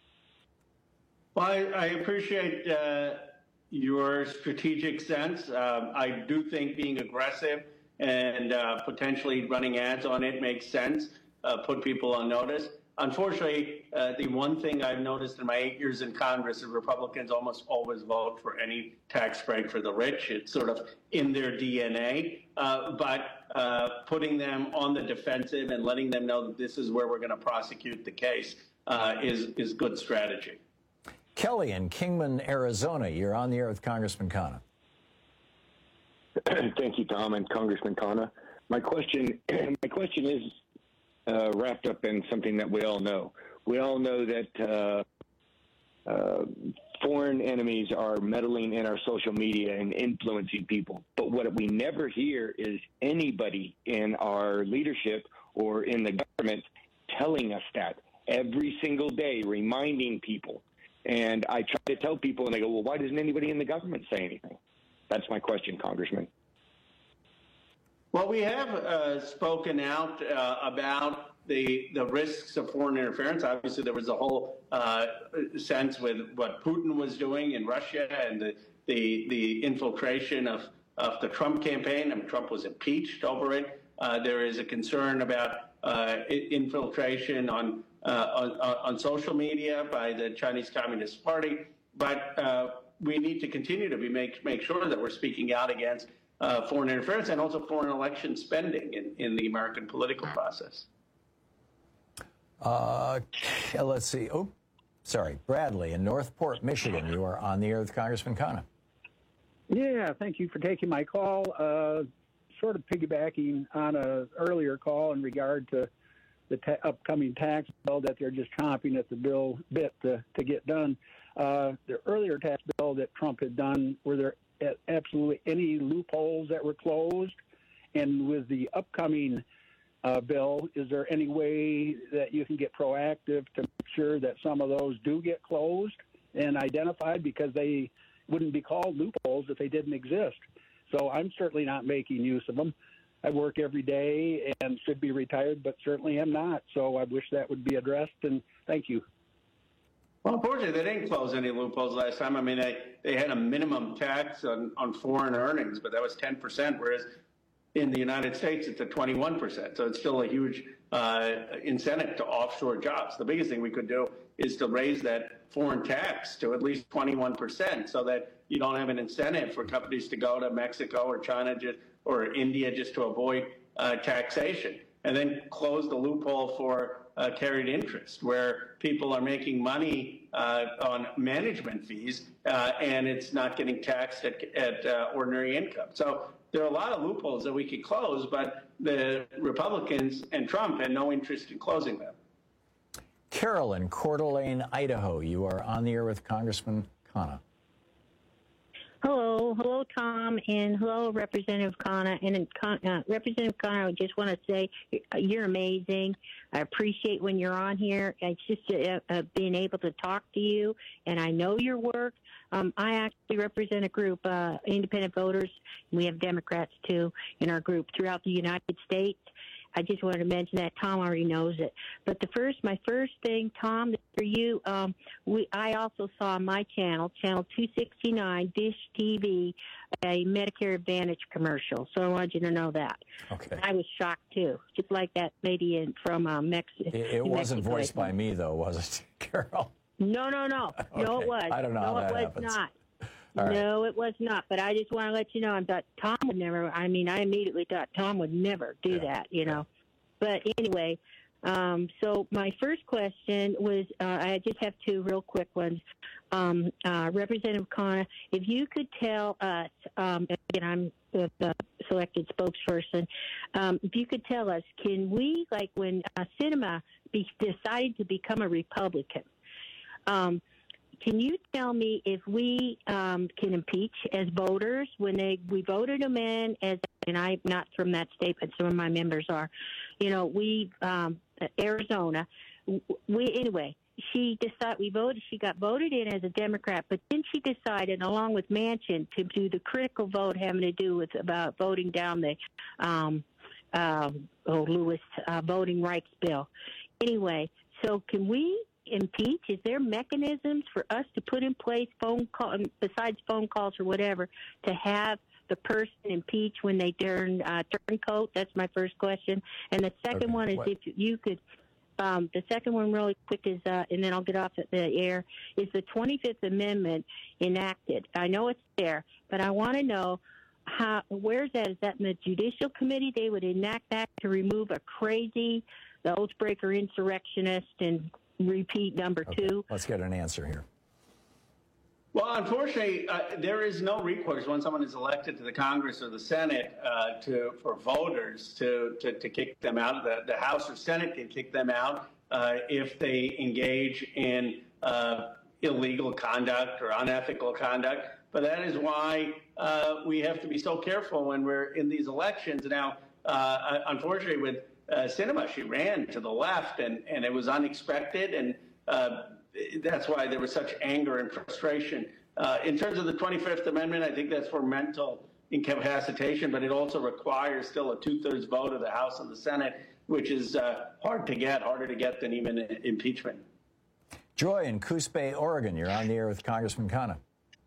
Well, I, I appreciate uh, your strategic sense. Um, I do think being aggressive and uh, potentially running ads on it makes sense, uh, put people on notice. Unfortunately, uh, the one thing I've noticed in my eight years in Congress is Republicans almost always vote for any tax break for the rich. It's sort of in their D N A. Uh, but uh, putting them on the defensive and letting them know that this is where we're going to prosecute the case uh, is, is good strategy. Kelly in Kingman, Arizona. You're on the air with Congressman Khanna. Thank you, Tom, and Congressman Khanna. My question, my question is uh, wrapped up in something that we all know. We all know that uh, uh, foreign enemies are meddling in our social media and influencing people. But what we never hear is anybody in our leadership or in the government telling us that every single day, reminding people. And I try to tell people, and they go, well, why doesn't anybody in the government say anything? That's my question, Congressman. Well, we have uh, spoken out uh, about the the risks of foreign interference. Obviously, there was a whole uh, sense with what Putin was doing in Russia and the the, the infiltration of, of the Trump campaign. I mean, Trump was impeached over it. Uh, there is a concern about uh, infiltration on, uh, on on social media by the Chinese Communist Party. But uh, we need to continue to be make make sure that we're speaking out against uh, foreign interference and also foreign election spending in, in the American political process. Uh, let's see. Oh, sorry. Bradley in Northport, Michigan. You are on the air with Congressman Khanna. Yeah, thank you for taking my call. Uh, sort of piggybacking on an earlier call in regard to the ta- upcoming tax bill that they're just chomping at the bill bit to, to get done. Uh, the earlier tax bill that Trump had done, were there absolutely any loopholes that were closed? And with the upcoming uh, bill, is there any way that you can get proactive to make sure that some of those do get closed and identified, because they wouldn't be called loopholes if they didn't exist? So I'm certainly not making use of them. I work every day and should be retired, but certainly am not. So I wish that would be addressed, and thank you. Well, unfortunately, they didn't close any loopholes last time. I mean, they, they had a minimum tax on, on foreign earnings, but that was ten percent, whereas in the United States, it's at twenty-one percent. So it's still a huge uh, incentive to offshore jobs. The biggest thing we could do is to raise that foreign tax to at least twenty-one percent so that you don't have an incentive for companies to go to Mexico or China just, or India just to avoid uh, taxation. And then close the loophole for uh, carried interest, where people are making money uh, on management fees uh, and it's not getting taxed at, at uh, ordinary income. So there are a lot of loopholes that we could close, but the Republicans and Trump had no interest in closing them. Carol in Coeur d'Alene, Idaho. You are on the air with Congressman Khanna. Hello, hello, Tom, and hello, Representative Khanna. And uh, Representative Khanna, I just want to say you're amazing. I appreciate when you're on here. It's just uh, uh, being able to talk to you, and I know your work. Um, I actually represent a group, uh, independent voters. We have Democrats, too, in our group throughout the United States. I just wanted to mention that. Tom already knows it. But the first, my first thing, Tom, for you, um, we I also saw on my channel, channel two sixty-nine, Dish T V, a Medicare Advantage commercial. So I wanted you to know that. Okay. I was shocked, too, just like that lady in, from uh, Mexico. It, it wasn't Mexico, voiced by me, though, was it, Carol? No, no, no. Okay. No, it was. I don't know no, how that it was happens. not. All no, right. it was not. But I just want to let you know, I thought Tom would never, I mean, I immediately thought Tom would never do yeah. that, you know. But anyway, um, so my first question was, uh, I just have two real quick ones. Um, uh, Representative Khanna, if you could tell us, um, again, I'm the, the selected spokesperson, um, if you could tell us, can we, like when uh, Sinema be, decided to become a Republican, um, can you tell me if we um, can impeach as voters when they we voted them in as, and I'm not from that state, but some of my members are, you know, we um, Arizona, we anyway. She decided we voted. She got voted in as a Democrat, but then she decided, along with Manchin, to do the critical vote having to do with about voting down the um, uh, oh Lewis uh, voting rights bill. Anyway, so can we impeach? Is there mechanisms for us to put in place phone call besides phone calls or whatever to have the person impeached when they turn uh, turncoat? That's my first question. And the second okay. one is what? if you could. Um, the second one, really quick, is uh, and then I'll get off the air. Is the twenty-fifth Amendment enacted? I know it's there, but I want to know how. Where's that? Is that in the Judicial Committee? They would enact that to remove a crazy, the oathbreaker insurrectionist and repeat number okay. two. Let's get an answer here. Well, unfortunately, uh, there is no recourse when someone is elected to the Congress or the Senate uh, to for voters to, to, to kick them out. The, the House or Senate can kick them out uh, if they engage in uh, illegal conduct or unethical conduct. But that is why uh, we have to be so careful when we're in these elections. Now, uh, unfortunately, with Uh, Sinema, she ran to the left, and, and it was unexpected, and uh, that's why there was such anger and frustration. Uh, in terms of the twenty-fifth Amendment, I think that's for mental incapacitation, but it also requires still a two-thirds vote of the House and the Senate, which is uh, hard to get, harder to get than even impeachment. Joy in Coos Bay, Oregon, you're on the air with Congressman Khanna.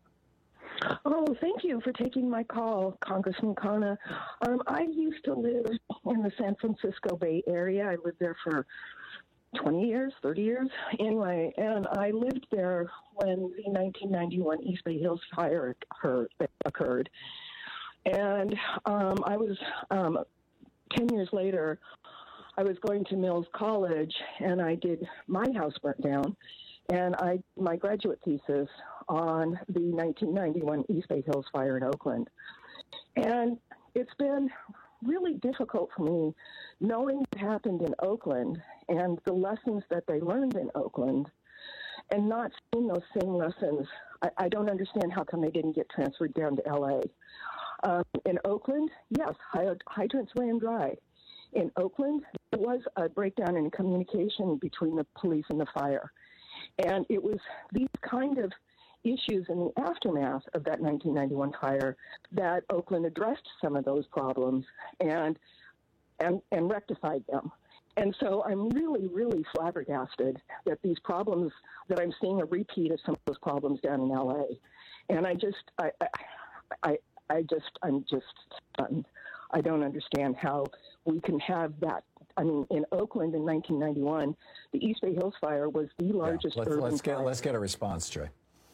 Oh, thank you for taking my call, Congressman Khanna. Um, I used to live in the San Francisco Bay Area. I lived there for twenty years, thirty years. Anyway, and I lived there when the nineteen ninety-one East Bay Hills fire occurred. And um, I was, um, ten years later, I was going to Mills College, and I did, my house burnt down. And I did my graduate thesis on the nineteen ninety-one East Bay Hills fire in Oakland. And it's been really difficult for me knowing what happened in Oakland and the lessons that they learned in Oakland and not seeing those same lessons. I, I don't understand how come they didn't get transferred down to L A. Um, in Oakland, yes, hydrants ran dry. In Oakland, there was a breakdown in communication between the police and the fire. And it was these kind of issues in the aftermath of that nineteen ninety-one fire that Oakland addressed some of those problems and and, and rectified them. And so I'm really, really flabbergasted that these problems, that I'm seeing a repeat of some of those problems down in L A. And I just, I, I, I just, I'm just stunned. I don't understand how we can have that. I mean, in Oakland in nineteen ninety-one, the East Bay Hills fire was the largest yeah, let's, urban let's fire. get, let's get a response, Jay.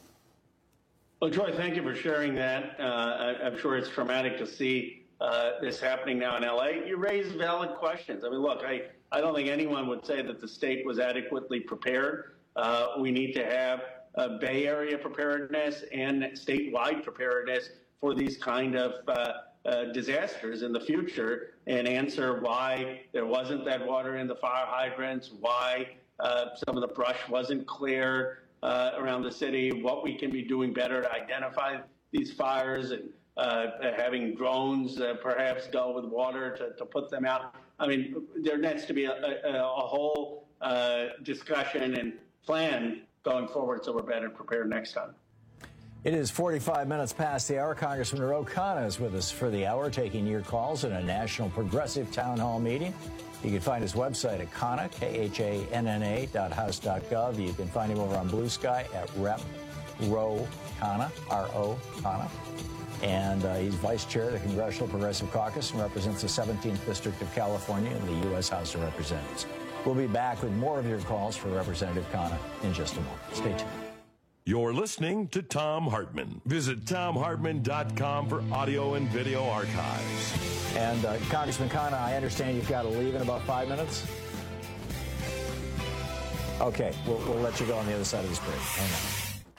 Well, Troy, thank you for sharing that. Uh, I, I'm sure it's traumatic to see uh, this happening now in L A. You raise valid questions. I mean, look, I, I don't think anyone would say that the state was adequately prepared. Uh, we need to have uh, Bay Area preparedness and statewide preparedness for these kind of uh, uh, disasters in the future, and answer why there wasn't that water in the fire hydrants, why uh, some of the brush wasn't cleared uh, around the city, what we can be doing better to identify these fires, and uh, having drones uh, perhaps go with water to, to put them out. I mean, there needs to be a, a, a whole uh, discussion and plan going forward so we're better prepared next time. It is forty-five minutes past the hour. Congressman Ro Khanna is with us for the hour, taking your calls in a National Progressive Town Hall meeting. You can find his website at Khanna, K H A N N A dot house dot gov. You can find him over on Blue Sky at Rep Ro Khanna, R O Khanna. And uh, he's vice chair of the Congressional Progressive Caucus and represents the seventeenth District of California in the U S House of Representatives. We'll be back with more of your calls for Representative Khanna in just a moment. Stay tuned. You're listening to Thom Hartmann. Visit Thom Hartmann dot com for audio and video archives. And uh, Congressman Khanna, I understand you've got to leave in about five minutes. Okay, we'll, we'll let you go on the other side of this break. Hang on.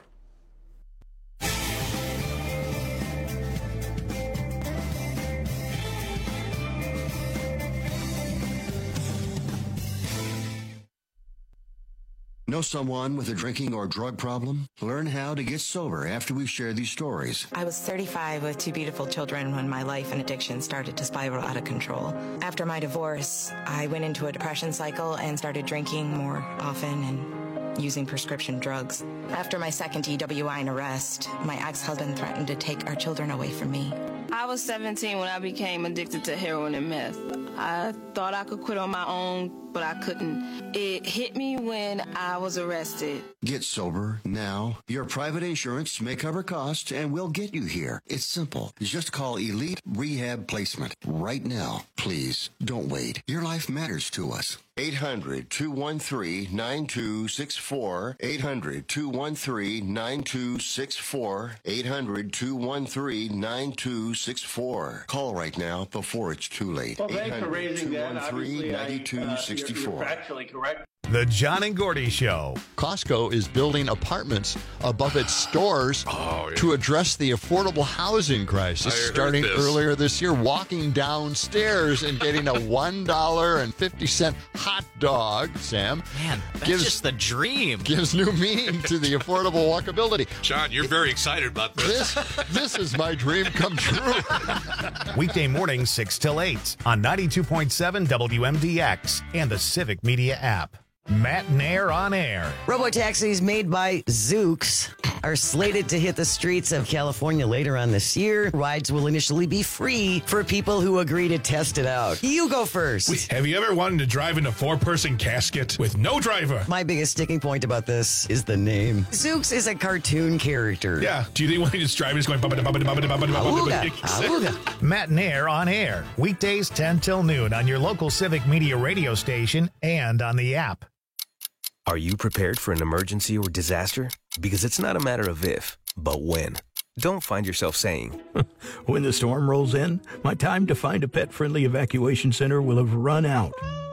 Know someone with a drinking or drug problem? Learn how to get sober after we share these stories. I was thirty-five with two beautiful children when my life and addiction started to spiral out of control. After my divorce, I went into a depression cycle and started drinking more often and using prescription drugs. After my second D W I and arrest, my ex-husband threatened to take our children away from me. I was seventeen when I became addicted to heroin and meth. I thought I could quit on my own, but I couldn't. It hit me when I was arrested. Get sober now. Your private insurance may cover costs, and we'll get you here. It's simple. Just call Elite Rehab Placement right now. Please, don't wait. Your life matters to us. eight hundred, two one three, nine two six four. eight hundred, two one three, nine two six four. eight hundred, two one three, nine two six four. Call right now before it's too late. Well, thanks for raising that. Obviously, nine two six four. You're, you're factually correct. The John and Gordy Show. Costco is building apartments above its stores oh, yeah. to address the affordable housing crisis. I Starting this. earlier this year, walking downstairs and getting a one dollar and fifty cent hot dog, Sam. Man, that's gives, just the dream. Gives new meaning to the affordable walkability. John, you're very excited about this. This, this is my dream come true. Weekday mornings, six till eight on ninety-two point seven W M D X and the Civic Media app. Matt Nair on air. Robotaxis made by Zoox are slated to hit the streets of California later on this year. Rides will initially be free for people who agree to test it out. You go first. Wait, have you ever wanted to drive in a four-person casket with no driver? My biggest sticking point about this is the name. Zoox is a cartoon character. Yeah. Do you think when he just driving is going bubba bubba bubba bubba bubba bubba? Matt Nair on air. Weekdays ten till noon on your local Civic Media radio station and on the app. Are you prepared for an emergency or disaster? Because it's not a matter of if, but when. Don't find yourself saying, when the storm rolls in, my time to find a pet-friendly evacuation center will have run out.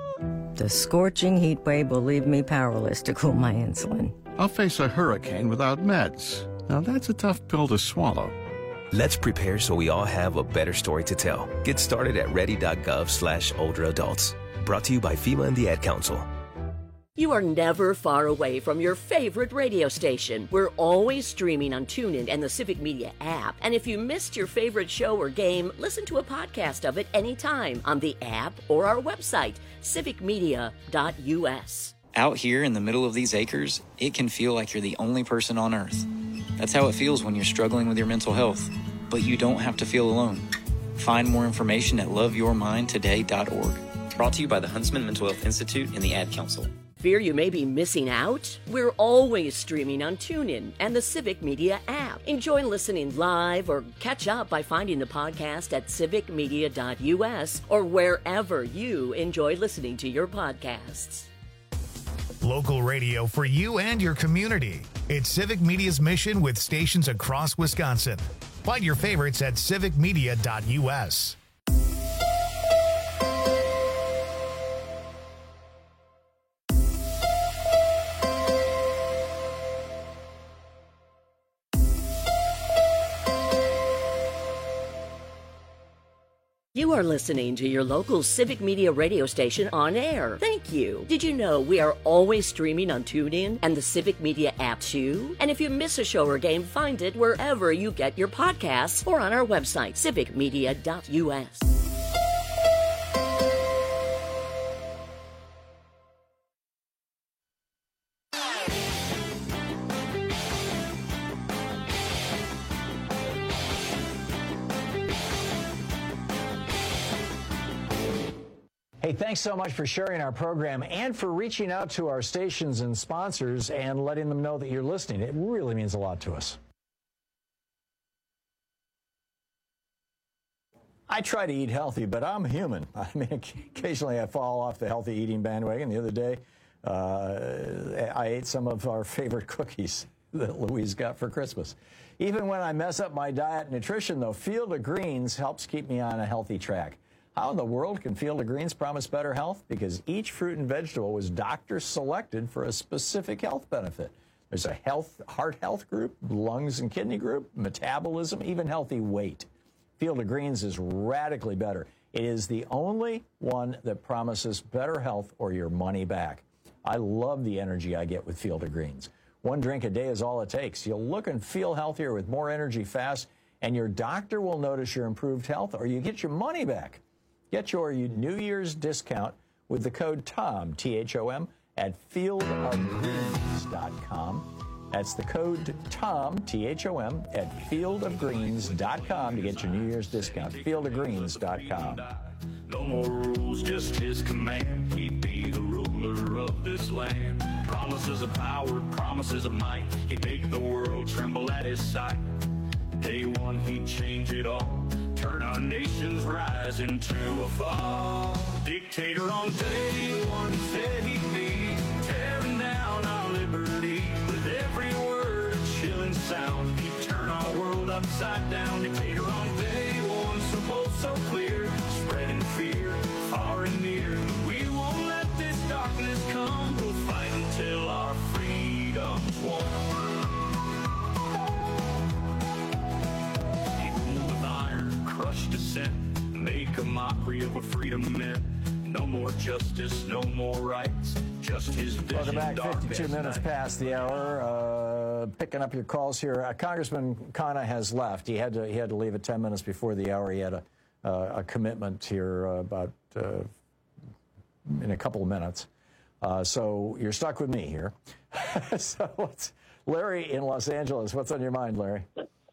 The scorching heat wave will leave me powerless to cool my insulin. I'll face a hurricane without meds. Now that's a tough pill to swallow. Let's prepare so we all have a better story to tell. Get started at ready.gov slash older adults. Brought to you by FEMA and the Ad Council. You are never far away from your favorite radio station. We're always streaming on TuneIn and the Civic Media app. And if you missed your favorite show or game, listen to a podcast of it anytime on the app or our website, civic media dot u s. Out here in the middle of these acres, it can feel like you're the only person on Earth. That's how it feels when you're struggling with your mental health. But you don't have to feel alone. Find more information at love your mind today dot org. Brought to you by the Huntsman Mental Health Institute and the Ad Council. Fear you may be missing out? We're always streaming on TuneIn and the Civic Media app. Enjoy listening live or catch up by finding the podcast at civic media dot u s or wherever you enjoy listening to your podcasts. Local radio for you and your community. It's Civic Media's mission with stations across Wisconsin. Find your favorites at civic media dot u s. You are listening to your local Civic Media radio station on air. Thank you. Did you know we are always streaming on TuneIn and the Civic Media app too? And if you miss a show or game, find it wherever you get your podcasts or on our website, civic media dot u s. Hey, thanks so much for sharing our program and for reaching out to our stations and sponsors and letting them know that you're listening. It really means a lot to us. I try to eat healthy, but I'm human. I mean, occasionally I fall off the healthy eating bandwagon. The other day, uh, I ate some of our favorite cookies that Louise got for Christmas. Even when I mess up my diet and nutrition, though, Field of Greens helps keep me on a healthy track. How in the world can Field of Greens promise better health? Because each fruit and vegetable was doctor selected for a specific health benefit. There's a health, heart health group, lungs and kidney group, metabolism, even healthy weight. Field of Greens is radically better. It is the only one that promises better health or your money back. I love the energy I get with Field of Greens. One drink a day is all it takes. You'll look and feel healthier with more energy fast, and your doctor will notice your improved health or you get your money back. Get your New Year's discount with the code TOM, T H O M, at field of greens dot com. That's the code TOM, T H O M, at field of greens dot com to get your New Year's discount. field of greens dot com. No more rules, just his command. He'd be the ruler of this land. Promises of power, promises of might. He'd make the world tremble at his sight. Day one, he'd change it all. Turn our nation's rise into a fall. Dictator on day one said he'd be tearing down our liberty. With every word a chilling sound, he'd turn our world upside down. Dictator on day one, so bold, so clear, spreading fear far and near. We won't let this darkness come. We'll fight until our freedom's won. Crush dissent, make a mockery of a freedom meant. No more justice, no more rights, just his vision. Welcome back, fifty-two minutes past the hour. Uh, picking up your calls here. Uh, Congressman Khanna has left. He had to he had to leave at ten minutes before the hour. He had a uh, a commitment here uh, about uh, in a couple of minutes. Uh, so you're stuck with me here. So what's, Larry in Los Angeles, what's on your mind, Larry?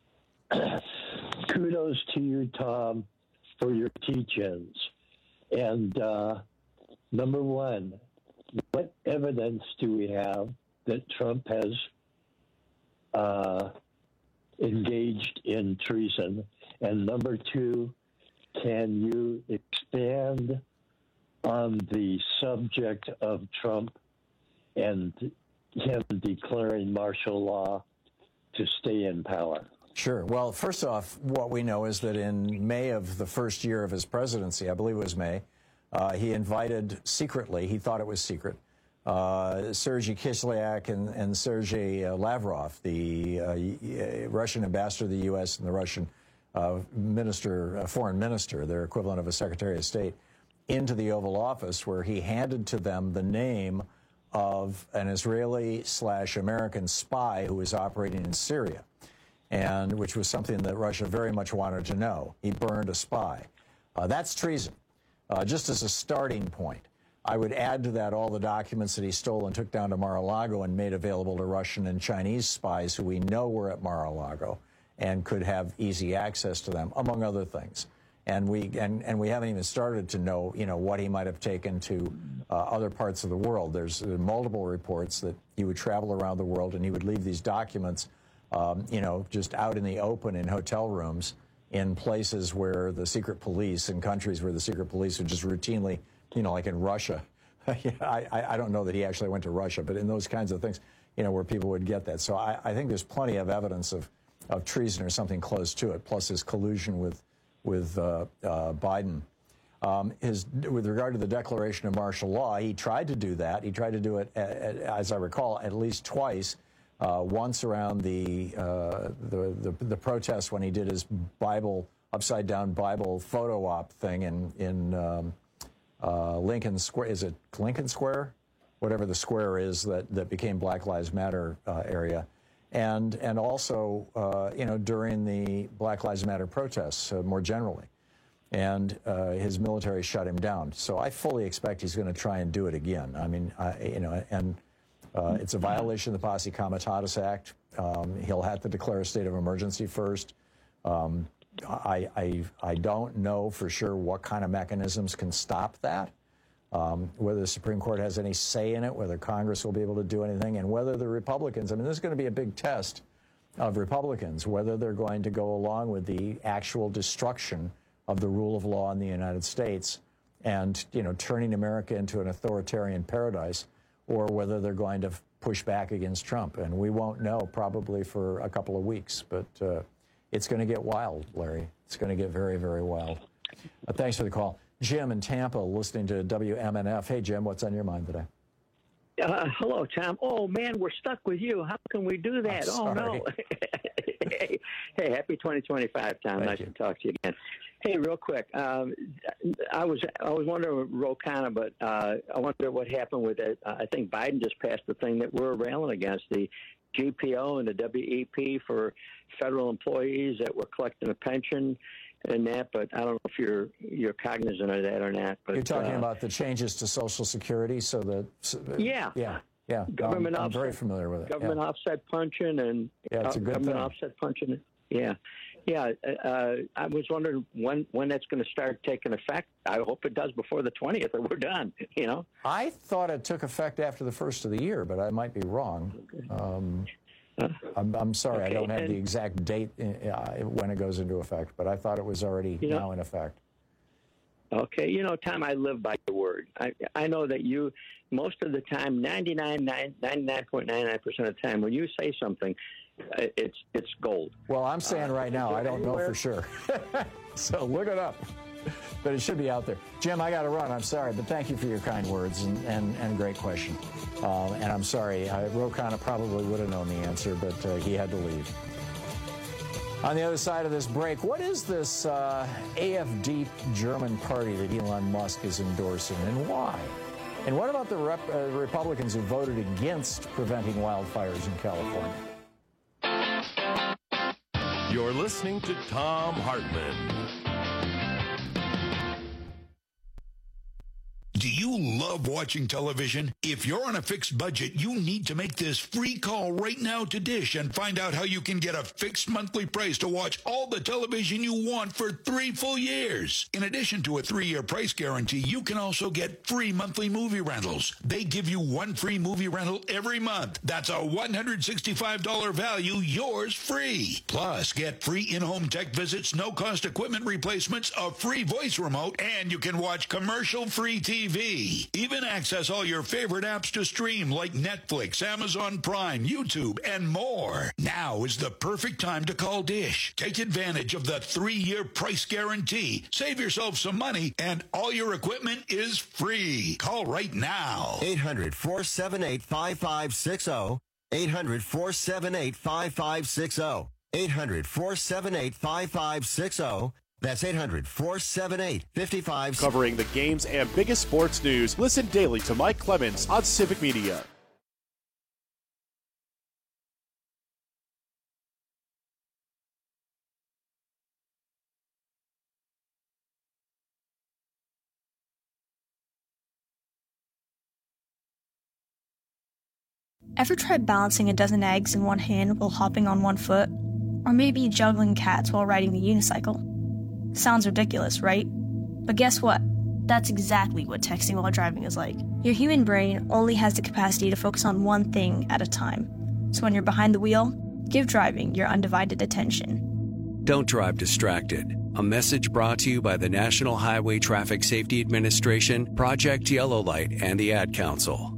Kudos to you, Tom, for your teach-ins. And uh, number one, what evidence do we have that Trump has uh, engaged in treason? And number two, can you expand on the subject of Trump and him declaring martial law to stay in power? Sure. Well, first off, what we know is that in May of the first year of his presidency, I believe it was May, uh, he invited secretly, he thought it was secret, uh, Sergei Kislyak and, and Sergei Lavrov, the uh, Russian ambassador to the U S and the Russian uh, minister, uh, foreign minister, their equivalent of a Secretary of State, into the Oval Office, where he handed to them the name of an Israeli slash American spy who was operating in Syria, and which was something that Russia very much wanted to know. He burned a spy. Uh, that's treason, uh, just as a starting point. I would add to that all the documents that he stole and took down to Mar-a-Lago and made available to Russian and Chinese spies who we know were at Mar-a-Lago and could have easy access to them, among other things. And we and, and we haven't even started to know, you know, what he might have taken to uh, other parts of the world. There's uh, multiple reports that he would travel around the world and he would leave these documents, um, you know, just out in the open in hotel rooms in places where the secret police, in countries where the secret police would just routinely, you know, like in Russia. I, I don't know that he actually went to Russia, but in those kinds of things, you know, where people would get that. So I, I think there's plenty of evidence of, of treason or something close to it, plus his collusion with with uh, uh, Biden. Um, his, with regard to the declaration of martial law, he tried to do that. He tried to do it, at, at, as I recall, at least twice. Uh, once around the, uh, the, the the protest when he did his Bible, upside-down Bible photo op thing in, in um, uh, Lincoln Square. Is it Lincoln Square? Whatever the square is that, that became Black Lives Matter uh, area. And and also, uh, you know, during the Black Lives Matter protests uh, more generally. And uh, his military shut him down. So I fully expect he's going to try and do it again. I mean, I, you know, and uh, it's a violation of the Posse Comitatus Act. Um, he'll have to declare a state of emergency first. Um, I, I, I don't know for sure what kind of mechanisms can stop that. Um, whether the Supreme Court has any say in it, whether Congress will be able to do anything, and whether the Republicans, I mean, this is going to be a big test of Republicans, whether they're going to go along with the actual destruction of the rule of law in the United States and, you know, turning America into an authoritarian paradise, or whether they're going to push back against Trump. And we won't know probably for a couple of weeks, but uh, it's going to get wild, Larry. It's going to get very, very wild. Uh, thanks for the call. Jim in Tampa, listening to W M N F. Hey, Jim, what's on your mind today? Uh, hello, Tom. Oh, man, we're stuck with you. How can we do that? Oh, no. hey, hey, happy twenty twenty-five, Tom. Thank nice you. to talk to you again. Hey, real quick, um, I was I was wondering with Ro Khanna, but uh, I wonder what happened with it. I think Biden just passed the thing that we're railing against, the G P O and the W E P for federal employees that were collecting a pension and that, but I don't know if you're you're cognizant of that or not. But you're talking uh, about the changes to Social Security, so that yeah, yeah, yeah. Government I'm, I'm offset, very familiar with it. Government yeah. offset pension and yeah, it's a good government thing. offset pension. Yeah, yeah. Uh, I was wondering when when that's going to start taking effect. I hope it does before the twentieth, or we're done. You know. I thought it took effect after the first of the year, but I might be wrong. Um, I'm, I'm sorry, okay, I don't have and, the exact date uh, when it goes into effect, but I thought it was already you know, now in effect. Okay, you know, Tom, I live by your word. I I know that you, most of the time, ninety-nine, ninety-nine point nine nine percent of the time, when you say something, uh, it's it's gold. Well, I'm saying uh, right now, I don't anywhere? know for sure. So look it up. But it should be out there. Jim, I got to run. I'm sorry, but thank you for your kind words and, and, and great question. Um, and I'm sorry, I, Ro Khanna probably would have known the answer, but uh, he had to leave. On the other side of this break, what is this uh, A F D German party that Elon Musk is endorsing, and why? And what about the rep, uh, Republicans who voted against preventing wildfires in California? You're listening to Thom Hartmann. Do you love watching television? If you're on a fixed budget, you need to make this free call right now to Dish and find out how you can get a fixed monthly price to watch all the television you want for three full years. In addition to a three-year price guarantee, you can also get free monthly movie rentals. They give you one free movie rental every month. That's a one hundred sixty-five dollars value, yours free. Plus, get free in-home tech visits, no-cost equipment replacements, a free voice remote, and you can watch commercial-free T V. Even access all your favorite apps to stream like Netflix, Amazon Prime, YouTube, and more. Now is the perfect time to call Dish. Take advantage of the three-year price guarantee. Save yourself some money, and all your equipment is free. Call right now. eight hundred, four seven eight, five five six zero. eight hundred, four seven eight, five five six zero. eight hundred, four seven eight, five five six zero. That's eight hundred, four seven eight, five five six zero. Covering the games and biggest sports news. Listen daily to Mike Clemens on Civic Media. Ever tried balancing a dozen eggs in one hand while hopping on one foot? Or maybe juggling cats while riding the unicycle? Sounds ridiculous, right? But guess what? That's exactly what texting while driving is like. Your human brain only has the capacity to focus on one thing at a time. So when you're behind the wheel, give driving your undivided attention. Don't drive distracted. A message brought to you by the National Highway Traffic Safety Administration, Project Yellow Light, and the Ad Council.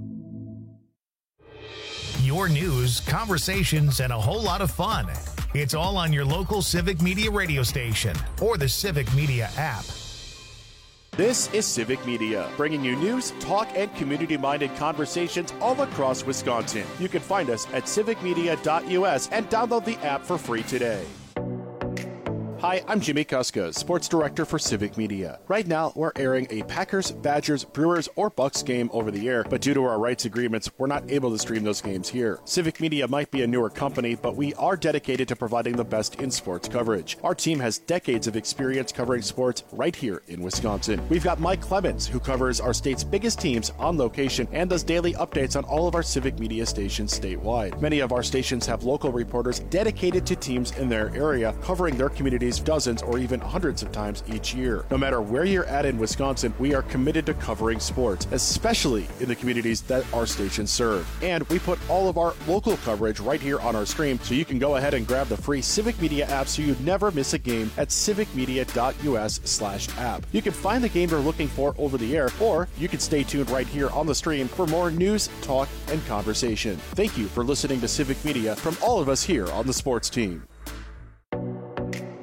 Your news, conversations, and a whole lot of fun. It's all on your local Civic Media radio station or the Civic Media app. This is Civic Media, bringing you news, talk, and community-minded conversations all across Wisconsin. You can find us at civic media dot U S and download the app for free today. Hi, I'm Jimmy Kuska, Sports Director for Civic Media. Right now, we're airing a Packers, Badgers, Brewers, or Bucks game over the air, but due to our rights agreements, we're not able to stream those games here. Civic Media might be a newer company, but we are dedicated to providing the best in sports coverage. Our team has decades of experience covering sports right here in Wisconsin. We've got Mike Clemens, who covers our state's biggest teams on location and does daily updates on all of our Civic Media stations statewide. Many of our stations have local reporters dedicated to teams in their area, covering their communities dozens or even hundreds of times each year. No matter where you're at in Wisconsin, we are committed to covering sports, especially in the communities that our stations serve. And we put all of our local coverage right here on our stream, so you can go ahead and grab the free Civic Media app so you never miss a game at civic media dot U S slash app. You can find the game you're looking for over the air, or you can stay tuned right here on the stream for more news, talk, and conversation. Thank you for listening to Civic Media from all of us here on the sports team.